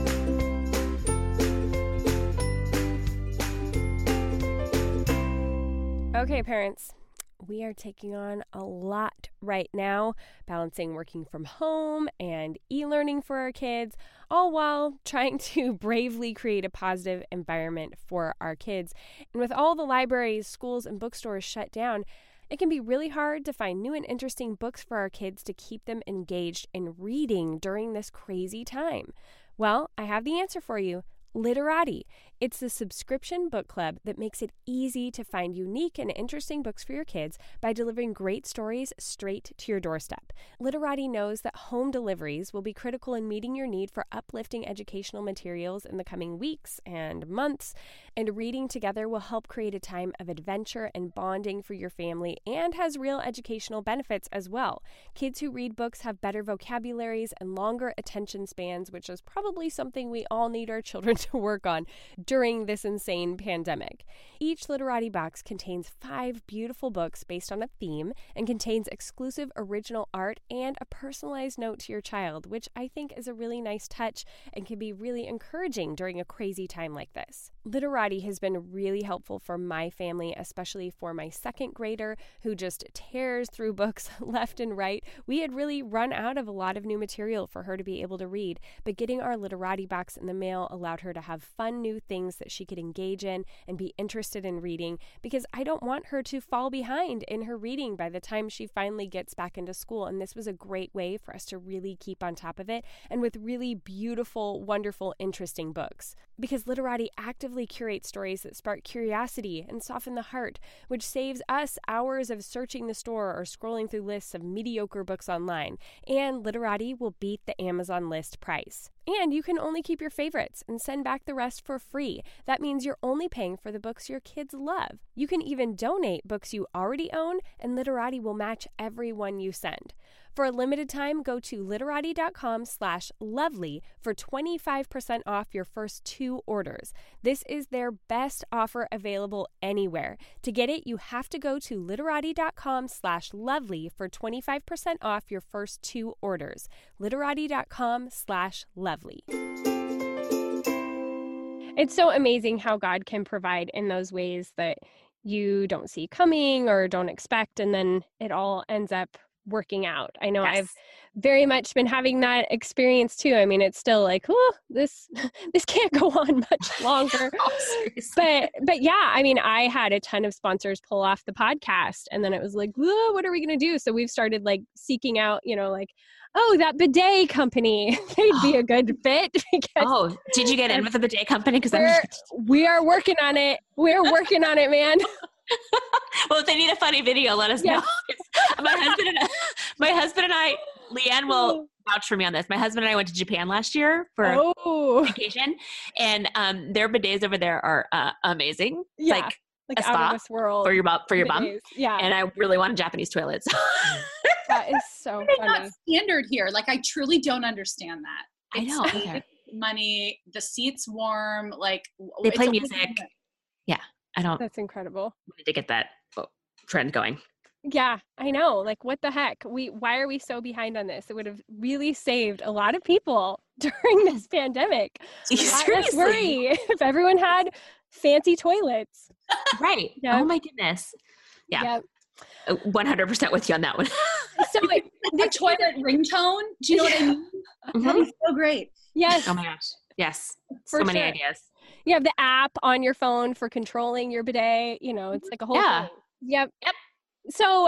Okay, parents. We are taking on a lot right now, balancing working from home and e-learning for our kids, all while trying to bravely create a positive environment for our kids. And with all the libraries, schools, and bookstores shut down, it can be really hard to find new and interesting books for our kids to keep them engaged in reading during this crazy time. Well, I have the answer for you. Literati. It's the subscription book club that makes it easy to find unique and interesting books for your kids by delivering great stories straight to your doorstep. Literati knows that home deliveries will be critical in meeting your need for uplifting educational materials in the coming weeks and months, and reading together will help create a time of adventure and bonding for your family and has real educational benefits as well. Kids who read books have better vocabularies and longer attention spans, which is probably something we all need our children to work on during this insane pandemic. Each Literati box contains five beautiful books based on a theme and contains exclusive original art and a personalized note to your child, which I think is a really nice touch and can be really encouraging during a crazy time like this. Literati has been really helpful for my family, especially for my second grader who just tears through books left and right. We had really run out of a lot of new material for her to be able to read, but getting our Literati box in the mail allowed her to have fun new things that she could engage in and be interested in reading, because I don't want her to fall behind in her reading by the time she finally gets back into school. And this was a great way for us to really keep on top of it, and with really beautiful, wonderful, interesting books. Because Literati actively curates stories that spark curiosity and soften the heart, which saves us hours of searching the store or scrolling through lists of mediocre books online. And Literati will beat the Amazon list price. And you can only keep your favorites and send back the rest for free. That means you're only paying for the books your kids love. You can even donate books you already own, and Literati will match every one you send. For a limited time, go to literati.com slash lovely for twenty-five percent off your first two orders. This is their best offer available anywhere. To get it, you have to go to literati.com slash lovely for twenty-five percent off your first two orders. literati.com slash lovely. It's so amazing how God can provide in those ways that you don't see coming or don't expect, and then it all ends up working out. I know yes. I've very much been having that experience too. I mean, it's still like, oh, this this can't go on much longer. oh, but but yeah, I mean, I had a ton of sponsors pull off the podcast, and then it was like, whoa, what are we going to do? So we've started like seeking out, you know, like, oh, that bidet company, they'd be a good fit. Oh, did you get in with the bidet company? Because we are working on it. We're working on it, man. Well, if they need a funny video, let us yeah. know. my husband and I, my husband and I, Leanne will vouch for me on this. My husband and I went to Japan last year for oh. vacation, and um, their bidets over there are uh, amazing. Yeah, like, like a spa out of this world for your bum. For your bum. Yeah, and I really want a Japanese toilet. So. That is so it's funny. Not standard here. Like, I truly don't understand that. It's I know. Okay. Money, the seats warm. Like they play music. Yeah, I don't. That's incredible. We need to get that trend going. Yeah, I know. Like, what the heck? We why are we so behind on this? It would have really saved a lot of people during this pandemic. Seriously, worry if everyone had fancy toilets. Right. Yep. Oh my goodness. Yeah. Yep. one hundred percent with you on that one. So like, the toilet ringtone, do you know what I mean? Mm-hmm. That'd be so great. Yes. Oh my gosh. Yes. For so many sure. ideas. You have the app on your phone for controlling your bidet. You know, it's like a whole yeah. thing. Yep. Yep. So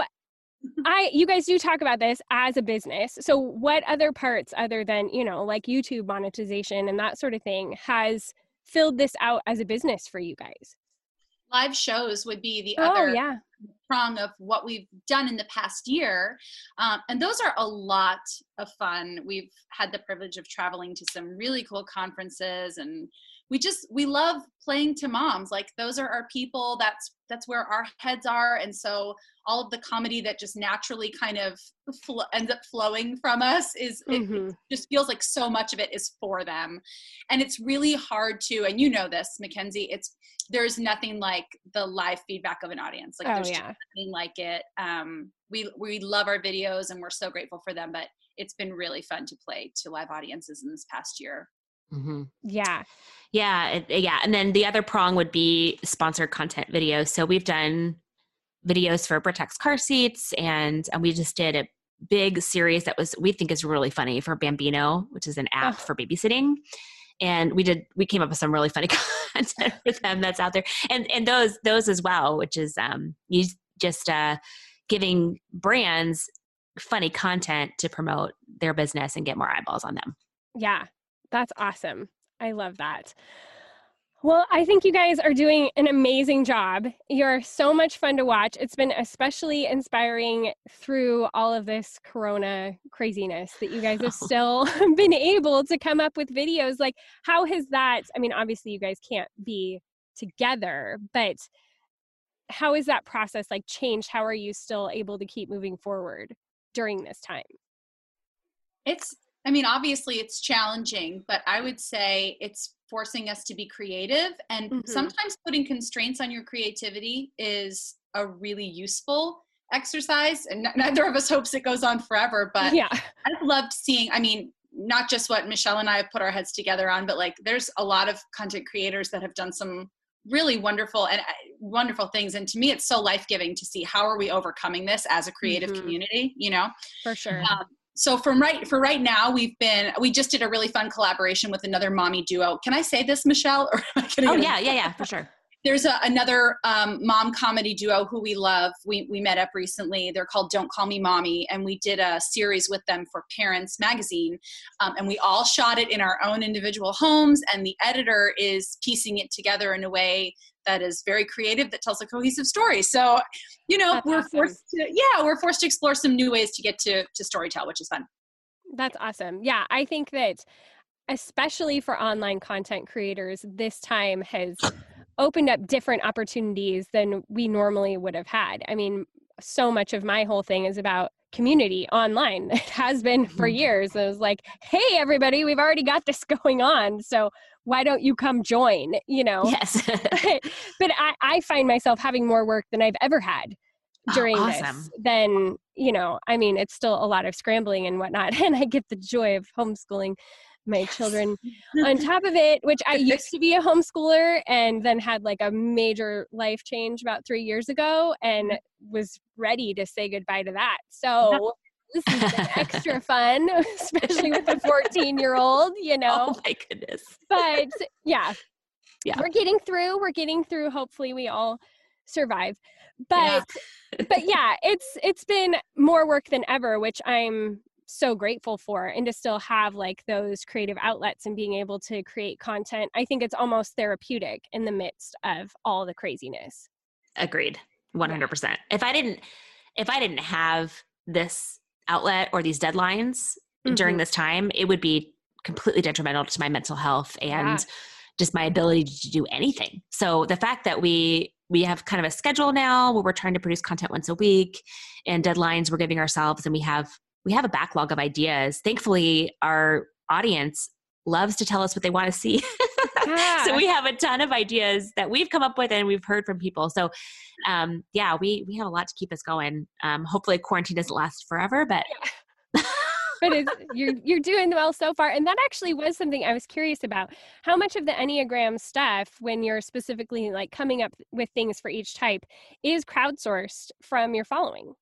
I, you guys do talk about this as a business. So what other parts other than, you know, like YouTube monetization and that sort of thing has filled this out as a business for you guys? Live shows would be the oh, other yeah. prong of what we've done in the past year. Um, and those are a lot of fun. We've had the privilege of traveling to some really cool conferences, and we just, we love playing to moms. Like, those are our people. That's, that's where our heads are. And so all of the comedy that just naturally kind of fl- ends up flowing from us is, mm-hmm. it just feels like so much of it is for them. And it's really hard to, and you know this, Mackenzie, it's, there's nothing like the live feedback of an audience. Like, oh, there's yeah. just nothing like it. Um, we, we love our videos and we're so grateful for them, but it's been really fun to play to live audiences in this past year. Mm-hmm. Yeah. Yeah. It, yeah. And then the other prong would be sponsored content videos. So we've done videos for Britax car seats, and, and we just did a big series that was, we think is really funny, for Bambino, which is an app oh. for babysitting. And we did, we came up with some really funny content for them that's out there. And, and those, those as well, which is, um, you just, uh, giving brands funny content to promote their business and get more eyeballs on them. Yeah. That's awesome. I love that. Well, I think you guys are doing an amazing job. You're so much fun to watch. It's been especially inspiring through all of this Corona craziness that you guys have still been able to come up with videos. Like, how has that, I mean, obviously you guys can't be together, but how has that process like changed? How are you still able to keep moving forward during this time? It's, I mean, obviously it's challenging, but I would say it's forcing us to be creative. And Mhm. sometimes putting constraints on your creativity is a really useful exercise. And n- neither of us hopes it goes on forever, but Yeah. I've loved seeing, I mean, not just what Michelle and I have put our heads together on, but like there's a lot of content creators that have done some really wonderful and uh, wonderful things. And to me, it's so life-giving to see how are we overcoming this as a creative Mhm. community, you know? For sure. Um, so from right for right now, we've been we just did a really fun collaboration with another mommy duo. Can I say this, Michelle? Or am I gonna Oh get yeah, in- yeah, yeah, for sure. There's a, another um, mom comedy duo who we love. We we met up recently. They're called Don't Call Me Mommy, and we did a series with them for Parents Magazine. Um, and we all shot it in our own individual homes, and the editor is piecing it together in a way that is very creative, that tells a cohesive story. So, you know, That's we're awesome. forced to, yeah, we're forced to explore some new ways to get to to storytell, which is fun. That's awesome. Yeah, I think that especially for online content creators, this time has opened up different opportunities than we normally would have had. I mean, so much of my whole thing is about community online. It has been for Mhm. years. It was like, hey, everybody, we've already got this going on. So why don't you come join? You know? Yes. but but I, I find myself having more work than I've ever had during Oh, this. awesome. Then, you know, I mean, it's still a lot of scrambling and whatnot. And I get the joy of homeschooling my children on top of it, which I used to be a homeschooler and then had like a major life change about three years ago and was ready to say goodbye to that. So this has been extra fun, especially with a fourteen year old, you know, Oh my goodness. but yeah, Yeah. we're getting through, we're getting through. Hopefully we all survive, but, but yeah, it's, it's been more work than ever, which I'm so grateful for, and to still have like those creative outlets and being able to create content. I think it's almost therapeutic in the midst of all the craziness. Agreed. one hundred percent. If I didn't, if I didn't have this outlet or these deadlines during Mhm. this time, it would be completely detrimental to my mental health and Yeah. just my ability to do anything. So the fact that we, we have kind of a schedule now where we're trying to produce content once a week and deadlines we're giving ourselves, and we have, we have a backlog of ideas. Thankfully, our audience loves to tell us what they want to see. Yeah. So we have a ton of ideas that we've come up with and we've heard from people. So um, yeah, we, we have a lot to keep us going. Um, hopefully quarantine doesn't last forever, but But it's, you're you're doing well so far. And that actually was something I was curious about. How much of the Enneagram stuff, when you're specifically like coming up with things for each type, is crowdsourced from your following?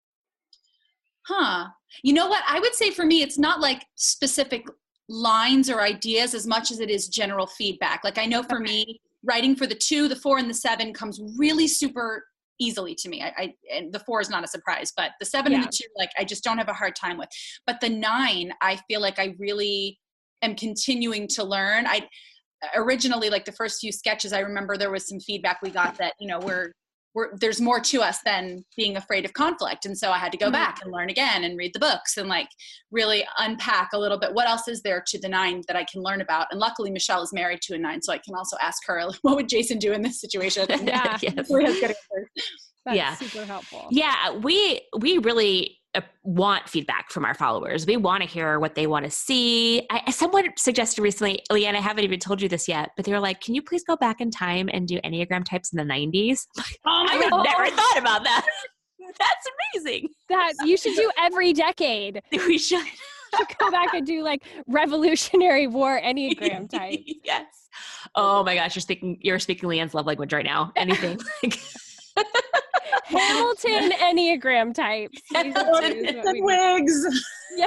Huh. You know what? I would say for me, it's not like specific lines or ideas as much as it is general feedback. Like I know for me, writing for the two, the four, and the seven comes really super easily to me. I, I and the four is not a surprise, but the seven and Yeah. the two, like I just don't have a hard time with. But the nine, I feel like I really am continuing to learn. I originally, like the first few sketches, I remember there was some feedback we got that, you know, we're We're, there's more to us than being afraid of conflict. And so I had to go Mhm. back and learn again and read the books and like really unpack a little bit. What else is there to the nine that I can learn about? And luckily Michelle is married to a nine, so I can also ask her, what would Jason do in this situation? Yeah. Yes. Really has good answers. That's Yeah. super helpful. Yeah, we we really uh, want feedback from our followers. We want to hear what they want to see. I, someone suggested recently, Leanne, I haven't even told you this yet, but they were like, "Can you please go back in time and do Enneagram types in the nineties?" Oh I my have God. never thought about that. That's amazing. That you should do every decade. We should Go back and do like Revolutionary War Enneagram type. Yes. Oh my gosh, you're speaking. You're speaking Leanne's love language right now. Anything like. Hamilton Enneagram types. These are what we- Wigs. Yeah.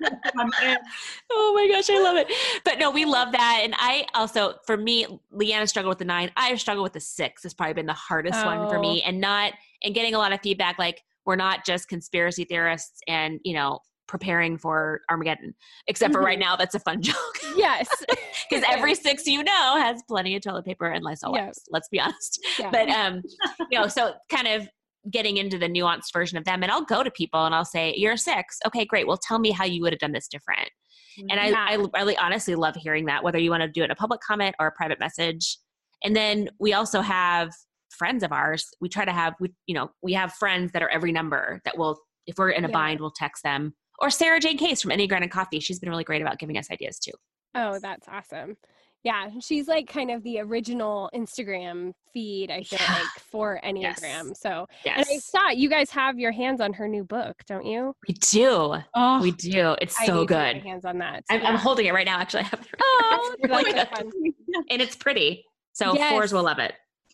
Oh my gosh, I love it. But no, we love that. And I also, for me, Leanna struggled with the nine. I struggled with the six. It's probably been the hardest one for me. And not, and getting a lot of feedback, like we're not just conspiracy theorists and, you know, preparing for Armageddon, except for right now, that's a fun joke. Yes. Because every six, you know, has plenty of toilet paper and Lysol Yeah. wipes. Let's be honest. Yeah. But, um, you know, so kind of getting into the nuanced version of them. And I'll go to people and I'll say, you're a six. Okay, great. Well, tell me how you would have done this different. And I, Yeah. I really honestly love hearing that, whether you want to do it in a public comment or a private message. And then we also have friends of ours. We try to have, we, you know, we have friends that are every number that will, if we're in a Yeah. bind, we'll text them. Or Sarah Jane Case from Enneagram and Coffee. She's been really great about giving us ideas too. Oh, that's awesome. Yeah, she's like kind of the original Instagram feed, I feel yeah. like, for Enneagram. Yes. So, yes. and I saw you guys have your hands on her new book, don't you? We do. Oh, we do. It's I so need good. To get my hands on that. I'm, yeah. I'm holding it right now. Actually, I have it right oh, it's really that's good. fun. And it's pretty. So yes. fours will love it.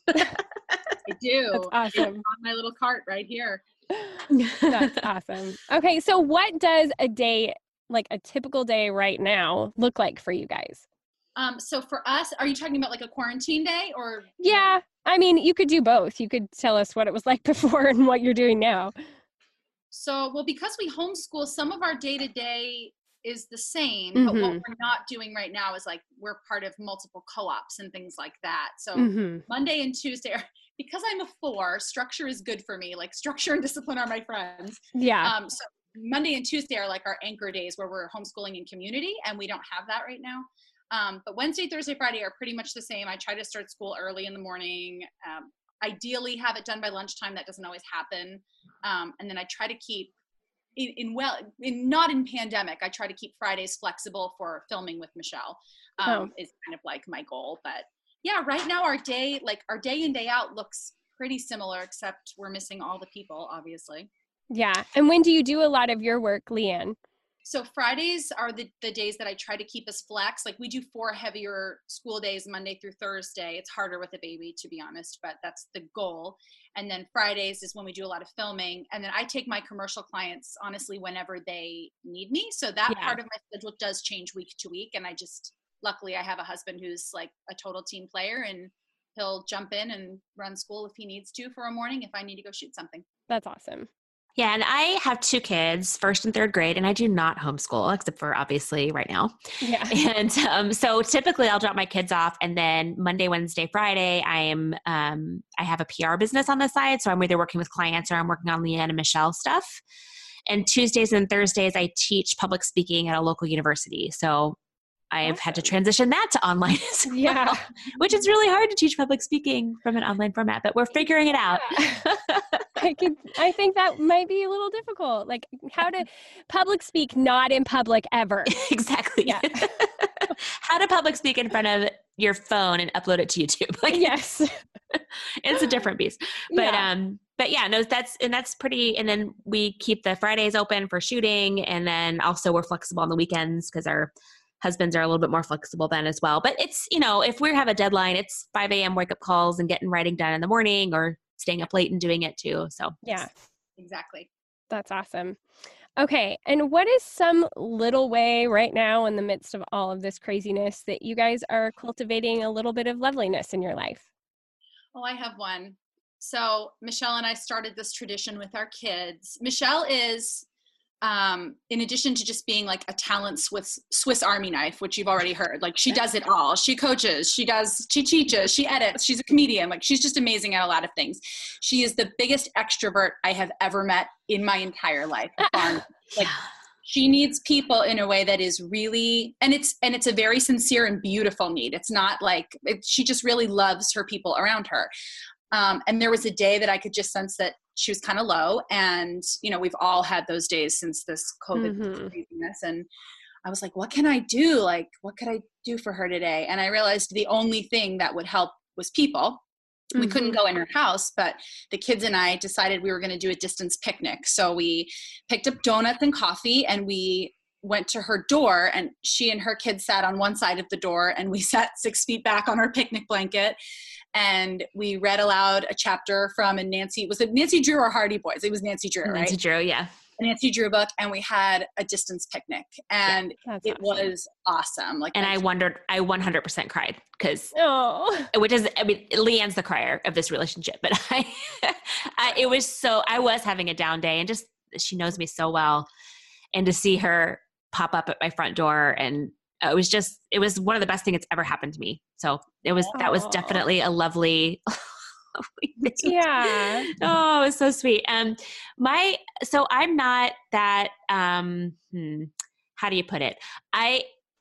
I do. That's awesome. It's on my little cart right here. That's awesome. Okay, so what does a day, like a typical day right now, look like for you guys? Um, so for us, are you talking about like a quarantine day or? Yeah, I mean, you could do both. You could tell us what it was like before and what you're doing now. So, well, because we homeschool, some of our day to day is the same, mm-hmm. but what we're not doing right now is like, we're part of multiple co-ops and things like that. So mm-hmm. Monday and Tuesday, are, because I'm a four, structure is good for me. Like structure and discipline are my friends. Yeah. Um, so Monday and Tuesday are like our anchor days where we're homeschooling in community, and we don't have that right now. Um, but Wednesday, Thursday, Friday are pretty much the same. I try to start school early in the morning. Um, ideally have it done by lunchtime. That doesn't always happen. Um, and then I try to keep in, in well, in not in pandemic, I try to keep Fridays flexible for filming with Michelle, um, oh. is kind of like my goal. But yeah, right now our day, like our day in, day out looks pretty similar, except we're missing all the people, obviously. Yeah. And when do you do a lot of your work, Leanne? So Fridays are the, the days that I try to keep us flex. Like we do four heavier school days, Monday through Thursday. It's harder with a baby, to be honest, but that's the goal. And then Fridays is when we do a lot of filming. And then I take my commercial clients, honestly, whenever they need me. So that yeah. part of my schedule does change week to week. And I just, luckily I have a husband who's like a total team player, and he'll jump in and run school if he needs to for a morning if I need to go shoot something. That's awesome. Yeah, and I have two kids, first and third grade, and I do not homeschool, except for obviously right now. Yeah. And um, so typically I'll drop my kids off, and then Monday, Wednesday, Friday, I am um, I have a P R business on the side, so I'm either working with clients or I'm working on Leanne and Michelle stuff. And Tuesdays and Thursdays, I teach public speaking at a local university. So I've awesome. had to transition that to online as well, yeah. which is really hard to teach public speaking from an online format, but we're figuring it out. I could, I think that might be a little difficult. Like how to public speak not in public ever. Exactly. Yeah. How to public speak in front of your phone and upload it to YouTube. Like, yes. It's a different beast. But yeah. um but yeah, no, that's and that's pretty, and then we keep the Fridays open for shooting, and then also we're flexible on the weekends because our husbands are a little bit more flexible then as well. But it's, you know, if we have a deadline, it's five a.m. wake up calls and getting writing done in the morning, or staying up late and doing it too. So yeah, exactly. That's awesome. Okay. And what is some little way right now in the midst of all of this craziness that you guys are cultivating a little bit of loveliness in your life? Oh, I have one. So Michelle and I started this tradition with our kids. Michelle is, um, in addition to just being like a talent Swiss, Swiss Army knife, which you've already heard, like she does it all. She coaches, she does, she teaches, she edits, she's a comedian. Like she's just amazing at a lot of things. She is the biggest extrovert I have ever met in my entire life. Like she needs people in a way that is really, and it's, and it's a very sincere and beautiful need. It's not like, it, she just really loves her people around her. Um, and there was a day that I could just sense that she was kind of low, and, you know, we've all had those days since this COVID mm-hmm. craziness. And I was like, what can I do? Like, what could I do for her today? And I realized the only thing that would help was people. We mm-hmm. couldn't go in her house, but the kids and I decided we were going to do a distance picnic. So we picked up donuts and coffee, and we went to her door, and she and her kids sat on one side of the door, and we sat six feet back on our picnic blanket. And we read aloud a chapter from a Nancy, was it Nancy Drew or Hardy Boys? It was Nancy Drew, right? Nancy Drew, yeah. A Nancy Drew book. And we had a distance picnic, and yeah, it awesome. was awesome. Like, and I wondered, I one hundred percent cried because, oh. which is, I mean, Leanne's the crier of this relationship, but I, I, it was so, I was having a down day, and just, she knows me so well. And to see her pop up at my front door, and it was just, it was one of the best things that's ever happened to me. So it was, that was definitely a lovely, lovely thing. Yeah. Oh, it was so sweet. Um, my, so I'm not that, um, hmm, how do you put it? I,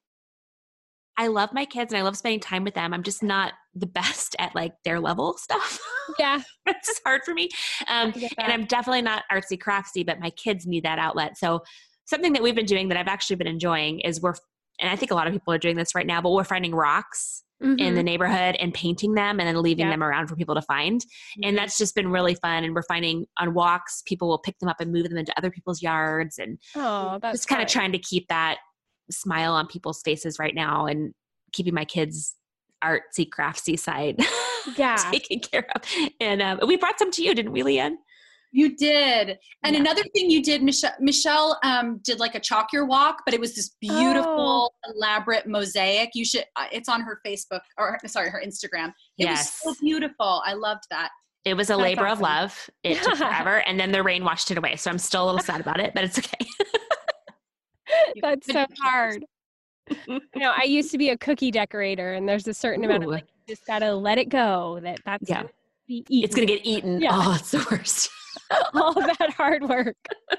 I love my kids and I love spending time with them. I'm just not the best at like their level stuff. Yeah. It's just hard for me. Um, and I'm definitely not artsy craftsy, but my kids need that outlet. So something that we've been doing that I've actually been enjoying is we're, and I think a lot of people are doing this right now, but we're finding rocks Mhm. in the neighborhood and painting them and then leaving Yep. them around for people to find. Mm-hmm. And that's just been really fun. And we're finding on walks, people will pick them up and move them into other people's yards, and Oh, that's just kind of fun. trying to keep that smile on people's faces right now and keeping my kids' artsy craftsy side Yeah. taken care of. And um, we brought some to you, didn't we, Leanne? You did. And Yeah. another thing you did, Michelle, Michelle um, did like a chalk your walk, but it was this beautiful, elaborate mosaic. You should, uh, it's on her Facebook or sorry, her Instagram. It Yes. was so beautiful. I loved that. It was a That's labor of awesome. love. It took forever. And then the rain washed it away. So I'm still a little sad about it, but it's okay. That's so hard. You know, I used to be a cookie decorator, and there's a certain amount of Ooh. like, you just gotta let it go. That that's Yeah. gonna be eaten. It's going to get eaten. Yeah. Oh, it's the worst. all that hard work.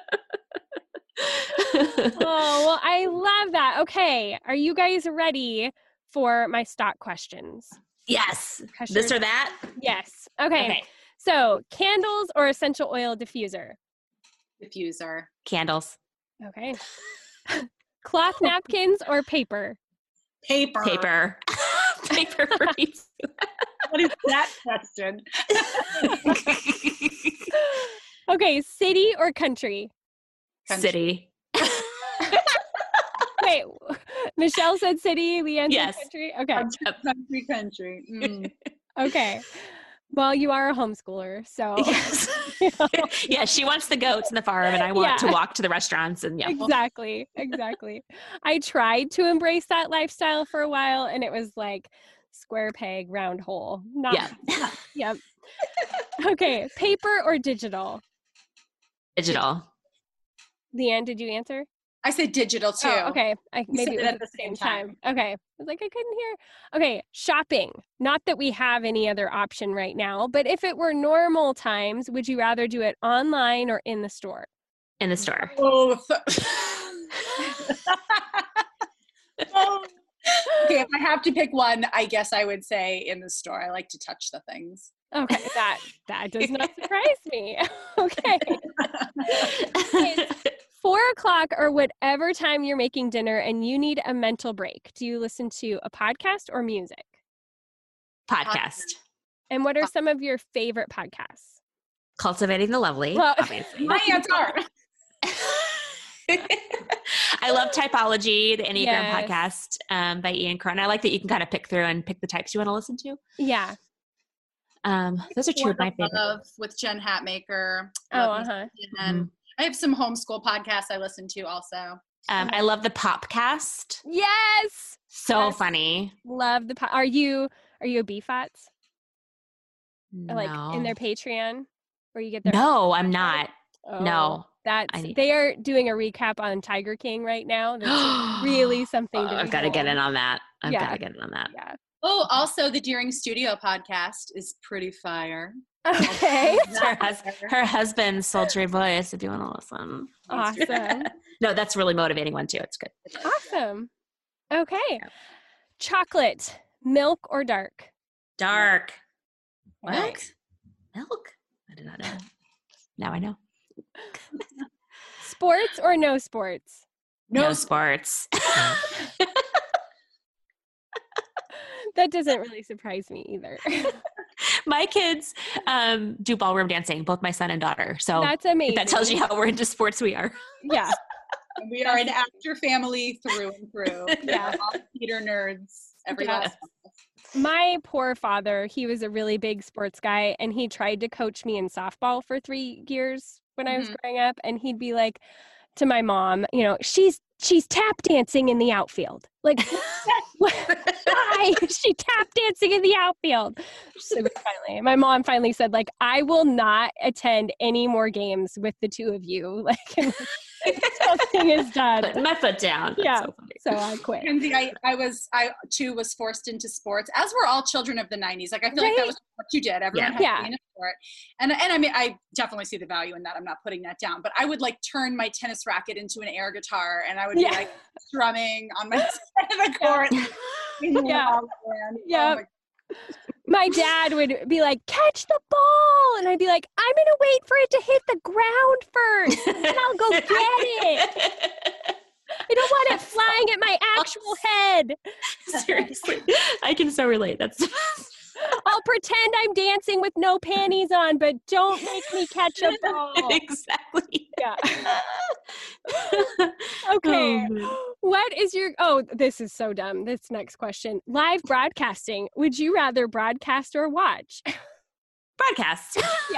Oh, well, I love that. Okay, are you guys ready for my stock questions? Yes. Because This you're- or that? Yes. Okay. Okay. So, candles or essential oil diffuser? Diffuser. Candles. Okay. Cloth napkins or paper? Paper. Paper. Paper for me. What is that question? Okay, city or country? Country. City. Wait, Michelle said city, Leanne Yes. said country? Okay. Country, country. Mm. Okay. Well, you are a homeschooler, so Yes. Yeah, she wants the goats and the farm, and I want Yeah. to walk to the restaurants. And yeah. exactly, exactly. I tried to embrace that lifestyle for a while, and it was like square peg, round hole. Not, Yeah. Yep. Okay, paper or digital? Digital. Leanne, did you answer? I said digital too. Oh, okay. I, maybe said it it was at the same time. Okay. I was like, I couldn't hear. Okay, shopping. Not that we have any other option right now, but if it were normal times, would you rather do it online or in the store? In the store. Both. Oh. Okay, if I have to pick one, I guess I would say in the store. I like to touch the things. Okay, that that does not surprise me. Okay. It's four o'clock or whatever time you're making dinner and you need a mental break. Do you listen to a podcast or music? Podcast. And what are some of your favorite podcasts? Cultivating the Lovely. Well- obviously. My answer. I love Typology, the Enneagram Yes. podcast um, by Ian Cron. I like that you can kind of pick through and pick the types you want to listen to. Yeah. Um, those are two of my Love favorites. with Jen Hatmaker. Oh, Love me uh-huh. some Jen. I have some homeschool podcasts I listen to also. Um, I love the Popcast. Yes. So Yes. funny. Love the po- Are you are you a B F A T S? No. Like in their Patreon where you get their No, I'm not. Oh, No. That's I need- they are doing a recap on Tiger King right now. That's really something to I've got to get in on that. I've Yeah. got to get in on that. Yeah. Oh, also the Deering Studio podcast is pretty fire. Okay. It's her, hus- her husband's sultry voice, if you want to listen. Awesome. No, that's a really motivating one too. It's good. Awesome. Okay. Chocolate, milk or dark? Dark. What? Milk? Milk? I did not know. Now I know. Sports or no sports? No, No sports. That doesn't really surprise me either. My kids um, do ballroom dancing, both my son and daughter. So That's amazing. that tells you how we're into sports we are. Yeah. We are an actor family through and through. Yeah. All theater nerds. Every Yeah. last My poor father, he was a really big sports guy and he tried to coach me in softball for three years when I was Mhm. growing up. And he'd be like to my mom, you know, she's she's tap dancing in the outfield. Like, why is she tap dancing in the outfield? So finally, my mom finally said, like, I will not attend any more games with the two of you. Like, something is done. Putting my foot down. That's Yeah. so funny. So I quit. Kenzie, I, I was, I too was forced into sports, as were all children of the nineties. Like, I feel like that Right? was what you did. Everyone Yeah. had Yeah. to be in a sport. And, and I mean, I definitely see the value in that. I'm not putting that down. But I would like turn my tennis racket into an air guitar and I would Yeah. be like strumming on my side of the court. Yeah. Oh, Yep. my- My dad would be like, catch the ball. And I'd be like, I'm going to wait for it to hit the ground first. And I'll go get it. I don't want it flying at my actual head. Seriously. I can so relate. That's I'll pretend I'm dancing with no panties on, but don't make me catch a ball. Exactly. Yeah. Okay. Oh, What is your, oh, this is so dumb. This next question. Live broadcasting. Would you rather broadcast or watch? broadcast. Yeah.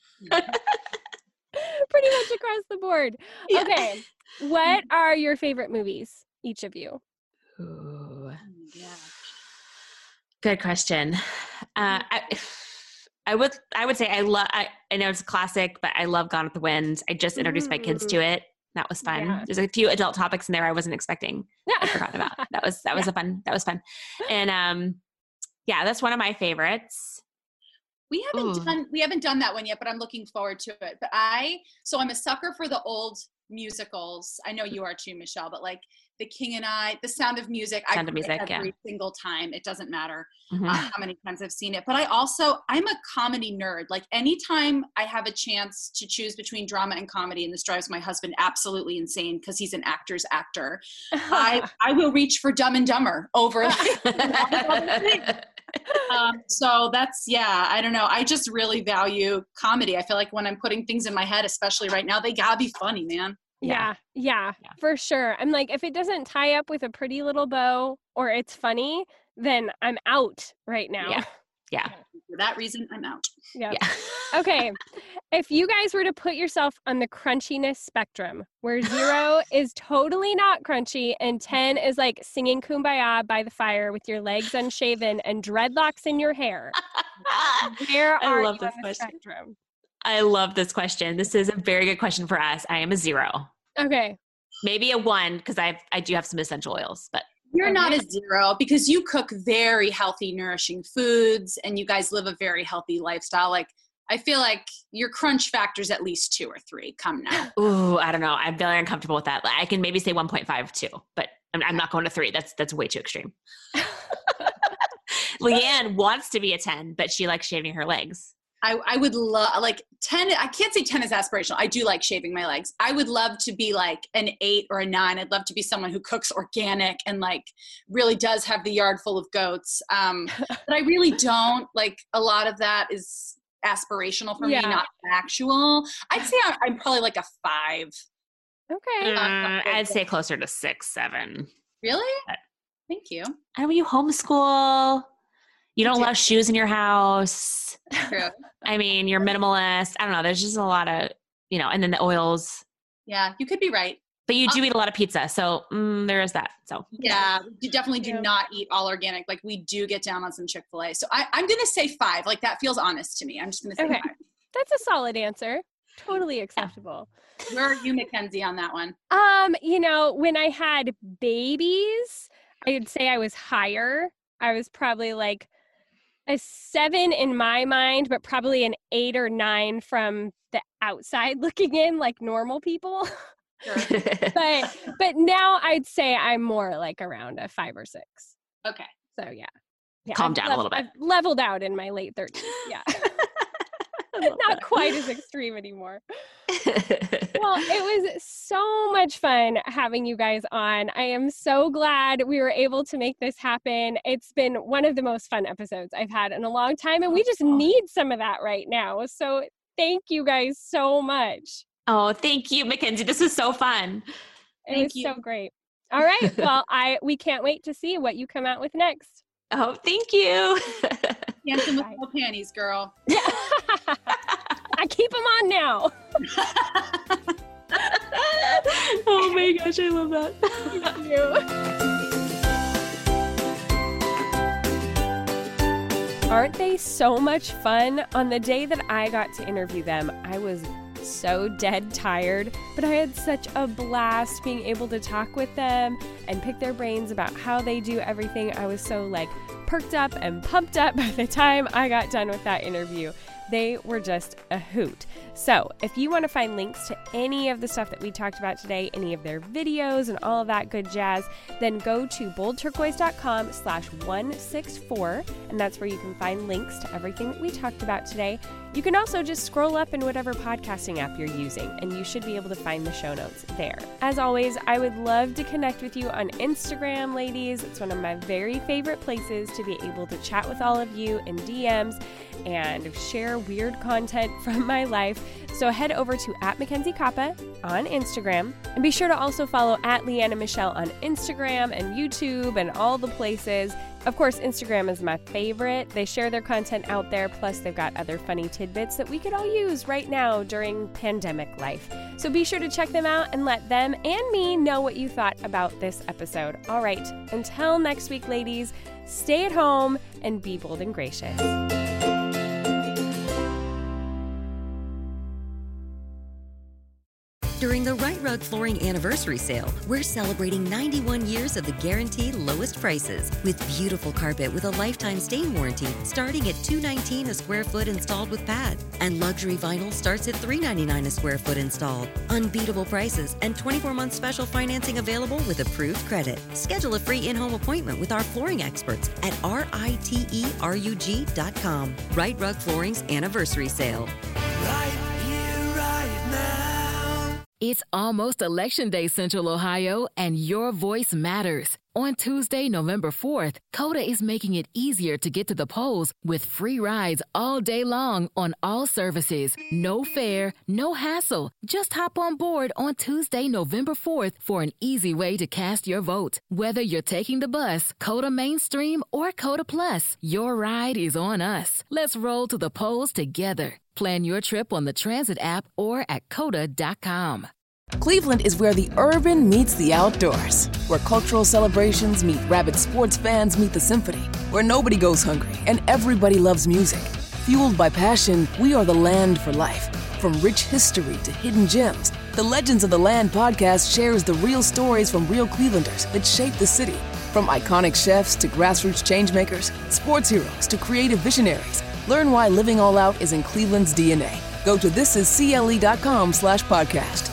Pretty much across the board. Yeah. Okay. What are your favorite movies, each of you? Ooh. Yeah. Good question. Uh, I, I would I would say I love. I, I know it's a classic, but I love Gone with the Wind. I just introduced my kids to it. That was fun. Yeah. There's a few adult topics in there I wasn't expecting. I'd forgotten about. That was that was Yeah. a fun. That was fun. And um, yeah, that's one of my favorites. We haven't Ooh. done we haven't done that one yet, but I'm looking forward to it. But I so I'm a sucker for the old musicals. I know you are too, Michelle, but like The King and I, The Sound of Music, Sound I of Music, every yeah. single time. It doesn't matter Mhm. uh, how many times I've seen it. But I also I'm a comedy nerd. Like anytime I have a chance to choose between drama and comedy, and this drives my husband absolutely insane because he's an actor's actor. I I will reach for Dumb and Dumber over. Um, so that's, yeah, I don't know. I just really value comedy. I feel like when I'm putting things in my head, especially right now, they gotta be funny, man. Yeah, yeah, Yeah. for sure. I'm like, if it doesn't tie up with a pretty little bow or it's funny, then I'm out right now. Yeah. Yeah. For that reason, I'm out. Yep. Yeah. Okay. If you guys were to put yourself on the crunchiness spectrum, where zero is totally not crunchy and ten is like singing Kumbaya by the fire with your legs unshaven and dreadlocks in your hair, where I are love you on this the question. spectrum? I love this question. This is a very good question for us. I am a zero, Okay. maybe a one because I I do have some essential oils, but You're Okay. not a zero because you cook very healthy, nourishing foods and you guys live a very healthy lifestyle. Like, I feel like your crunch factor's at least two or three. Come now. ooh, I don't know. I'm very uncomfortable with that. I can maybe say one point five too, but I'm, I'm not going to three. That's that's way too extreme. Leanne wants to be a ten, but she likes shaving her legs. I, I would love, like ten, I can't say ten is aspirational. I do like shaving my legs. I would love to be like an eight or a nine. I'd love to be someone who cooks organic and like really does have the yard full of goats. Um, but I really don't. Like a lot of that is aspirational for Yeah. me, not factual. I'd say I'm, I'm probably like a five. Okay. Uh, I'd say closer to six, seven. Really? Uh, Thank you. I know you homeschool. You don't do. allow shoes in your house. True. I mean, you're minimalist. I don't know. There's just a lot of, you know, and then the oils. Yeah, you could be right. But you do Uh, eat a lot of pizza. So mm, there is that. So Yeah, we definitely do Yeah. not eat all organic. Like we do get down on some Chick-fil-A. So I, I'm going to say five. Like that feels honest to me. I'm just going to say Okay. five. That's a solid answer. Totally acceptable. Where are you, Mackenzie, on that one? Um, you know, when I had babies, I'd say I was higher. I was probably like a seven in my mind, but probably an eight or nine from the outside looking in, like normal people. Sure. but but now I'd say I'm more like around a five or six. Okay. So yeah. Yeah, Calm I've down a lev- little bit. I've leveled out in my late thirties. Yeah. Not quite as extreme anymore. Well, it was so much fun having you guys on. I am so glad we were able to make this happen. It's been one of the most fun episodes I've had in a long time, and we just need some of that right now. So thank you guys so much. Oh, thank you, Mackenzie. This is so fun. It Thank was you. so great. All right. Well, I we can't wait to see what you come out with next. Oh, thank you. Dancing with Bye. no panties, girl. I keep them on now. Oh my gosh, I love that. Thank you. Aren't they so much fun? On the day that I got to interview them, I was so dead tired, but I had such a blast being able to talk with them and pick their brains about how they do everything. I was so like perked up and pumped up by the time I got done with that interview. They were just a hoot. So if you want to find links to any of the stuff that we talked about today, any of their videos and all of that good jazz, then go to boldturquoise.com slash 164, and that's where you can find links to everything that we talked about today. You can also just scroll up in whatever podcasting app you're using, and you should be able to find the show notes there. As always, I would love to connect with you on Instagram, ladies. It's one of my very favorite places to be able to chat with all of you in D Ms and share weird content from my life. So head over to at Mackenzie Koppa on Instagram, and be sure to also follow at Leanne and Michelle on Instagram and YouTube and all the places. Of course, Instagram is my favorite. They share their content out there, plus they've got other funny tidbits that we could all use right now during pandemic life. So be sure to check them out and let them and me know what you thought about this episode. All right, until next week, ladies, stay at home and be bold and gracious. During the Right Rug Flooring Anniversary Sale, we're celebrating ninety-one years of the guaranteed lowest prices with beautiful carpet with a lifetime stain warranty starting at two dollars and nineteen cents a square foot installed with pad. And luxury vinyl starts at three dollars and ninety-nine cents a square foot installed. Unbeatable prices and twenty-four month special financing available with approved credit. Schedule a free in-home appointment with our flooring experts at R I T E R U G dot com. Right Rug Flooring's Anniversary Sale. Right here, right now. It's almost Election Day, Central Ohio, and your voice matters. On Tuesday, November fourth, Coda is making it easier to get to the polls with free rides all day long on all services. No fare, no hassle. Just hop on board on Tuesday, November fourth for an easy way to cast your vote. Whether you're taking the bus, Coda Mainstream, or Coda Plus, your ride is on us. Let's roll to the polls together. Plan your trip on the Transit app or at coda dot com. Cleveland is where the urban meets the outdoors, where cultural celebrations meet rabid sports fans meet the symphony, where nobody goes hungry and everybody loves music. Fueled by passion, we are the land for life. From rich history to hidden gems, the Legends of the Land podcast shares the real stories from real Clevelanders that shape the city. From iconic chefs to grassroots changemakers, sports heroes to creative visionaries, learn why living all out is in Cleveland's D N A. Go to thisiscle.com slash podcast.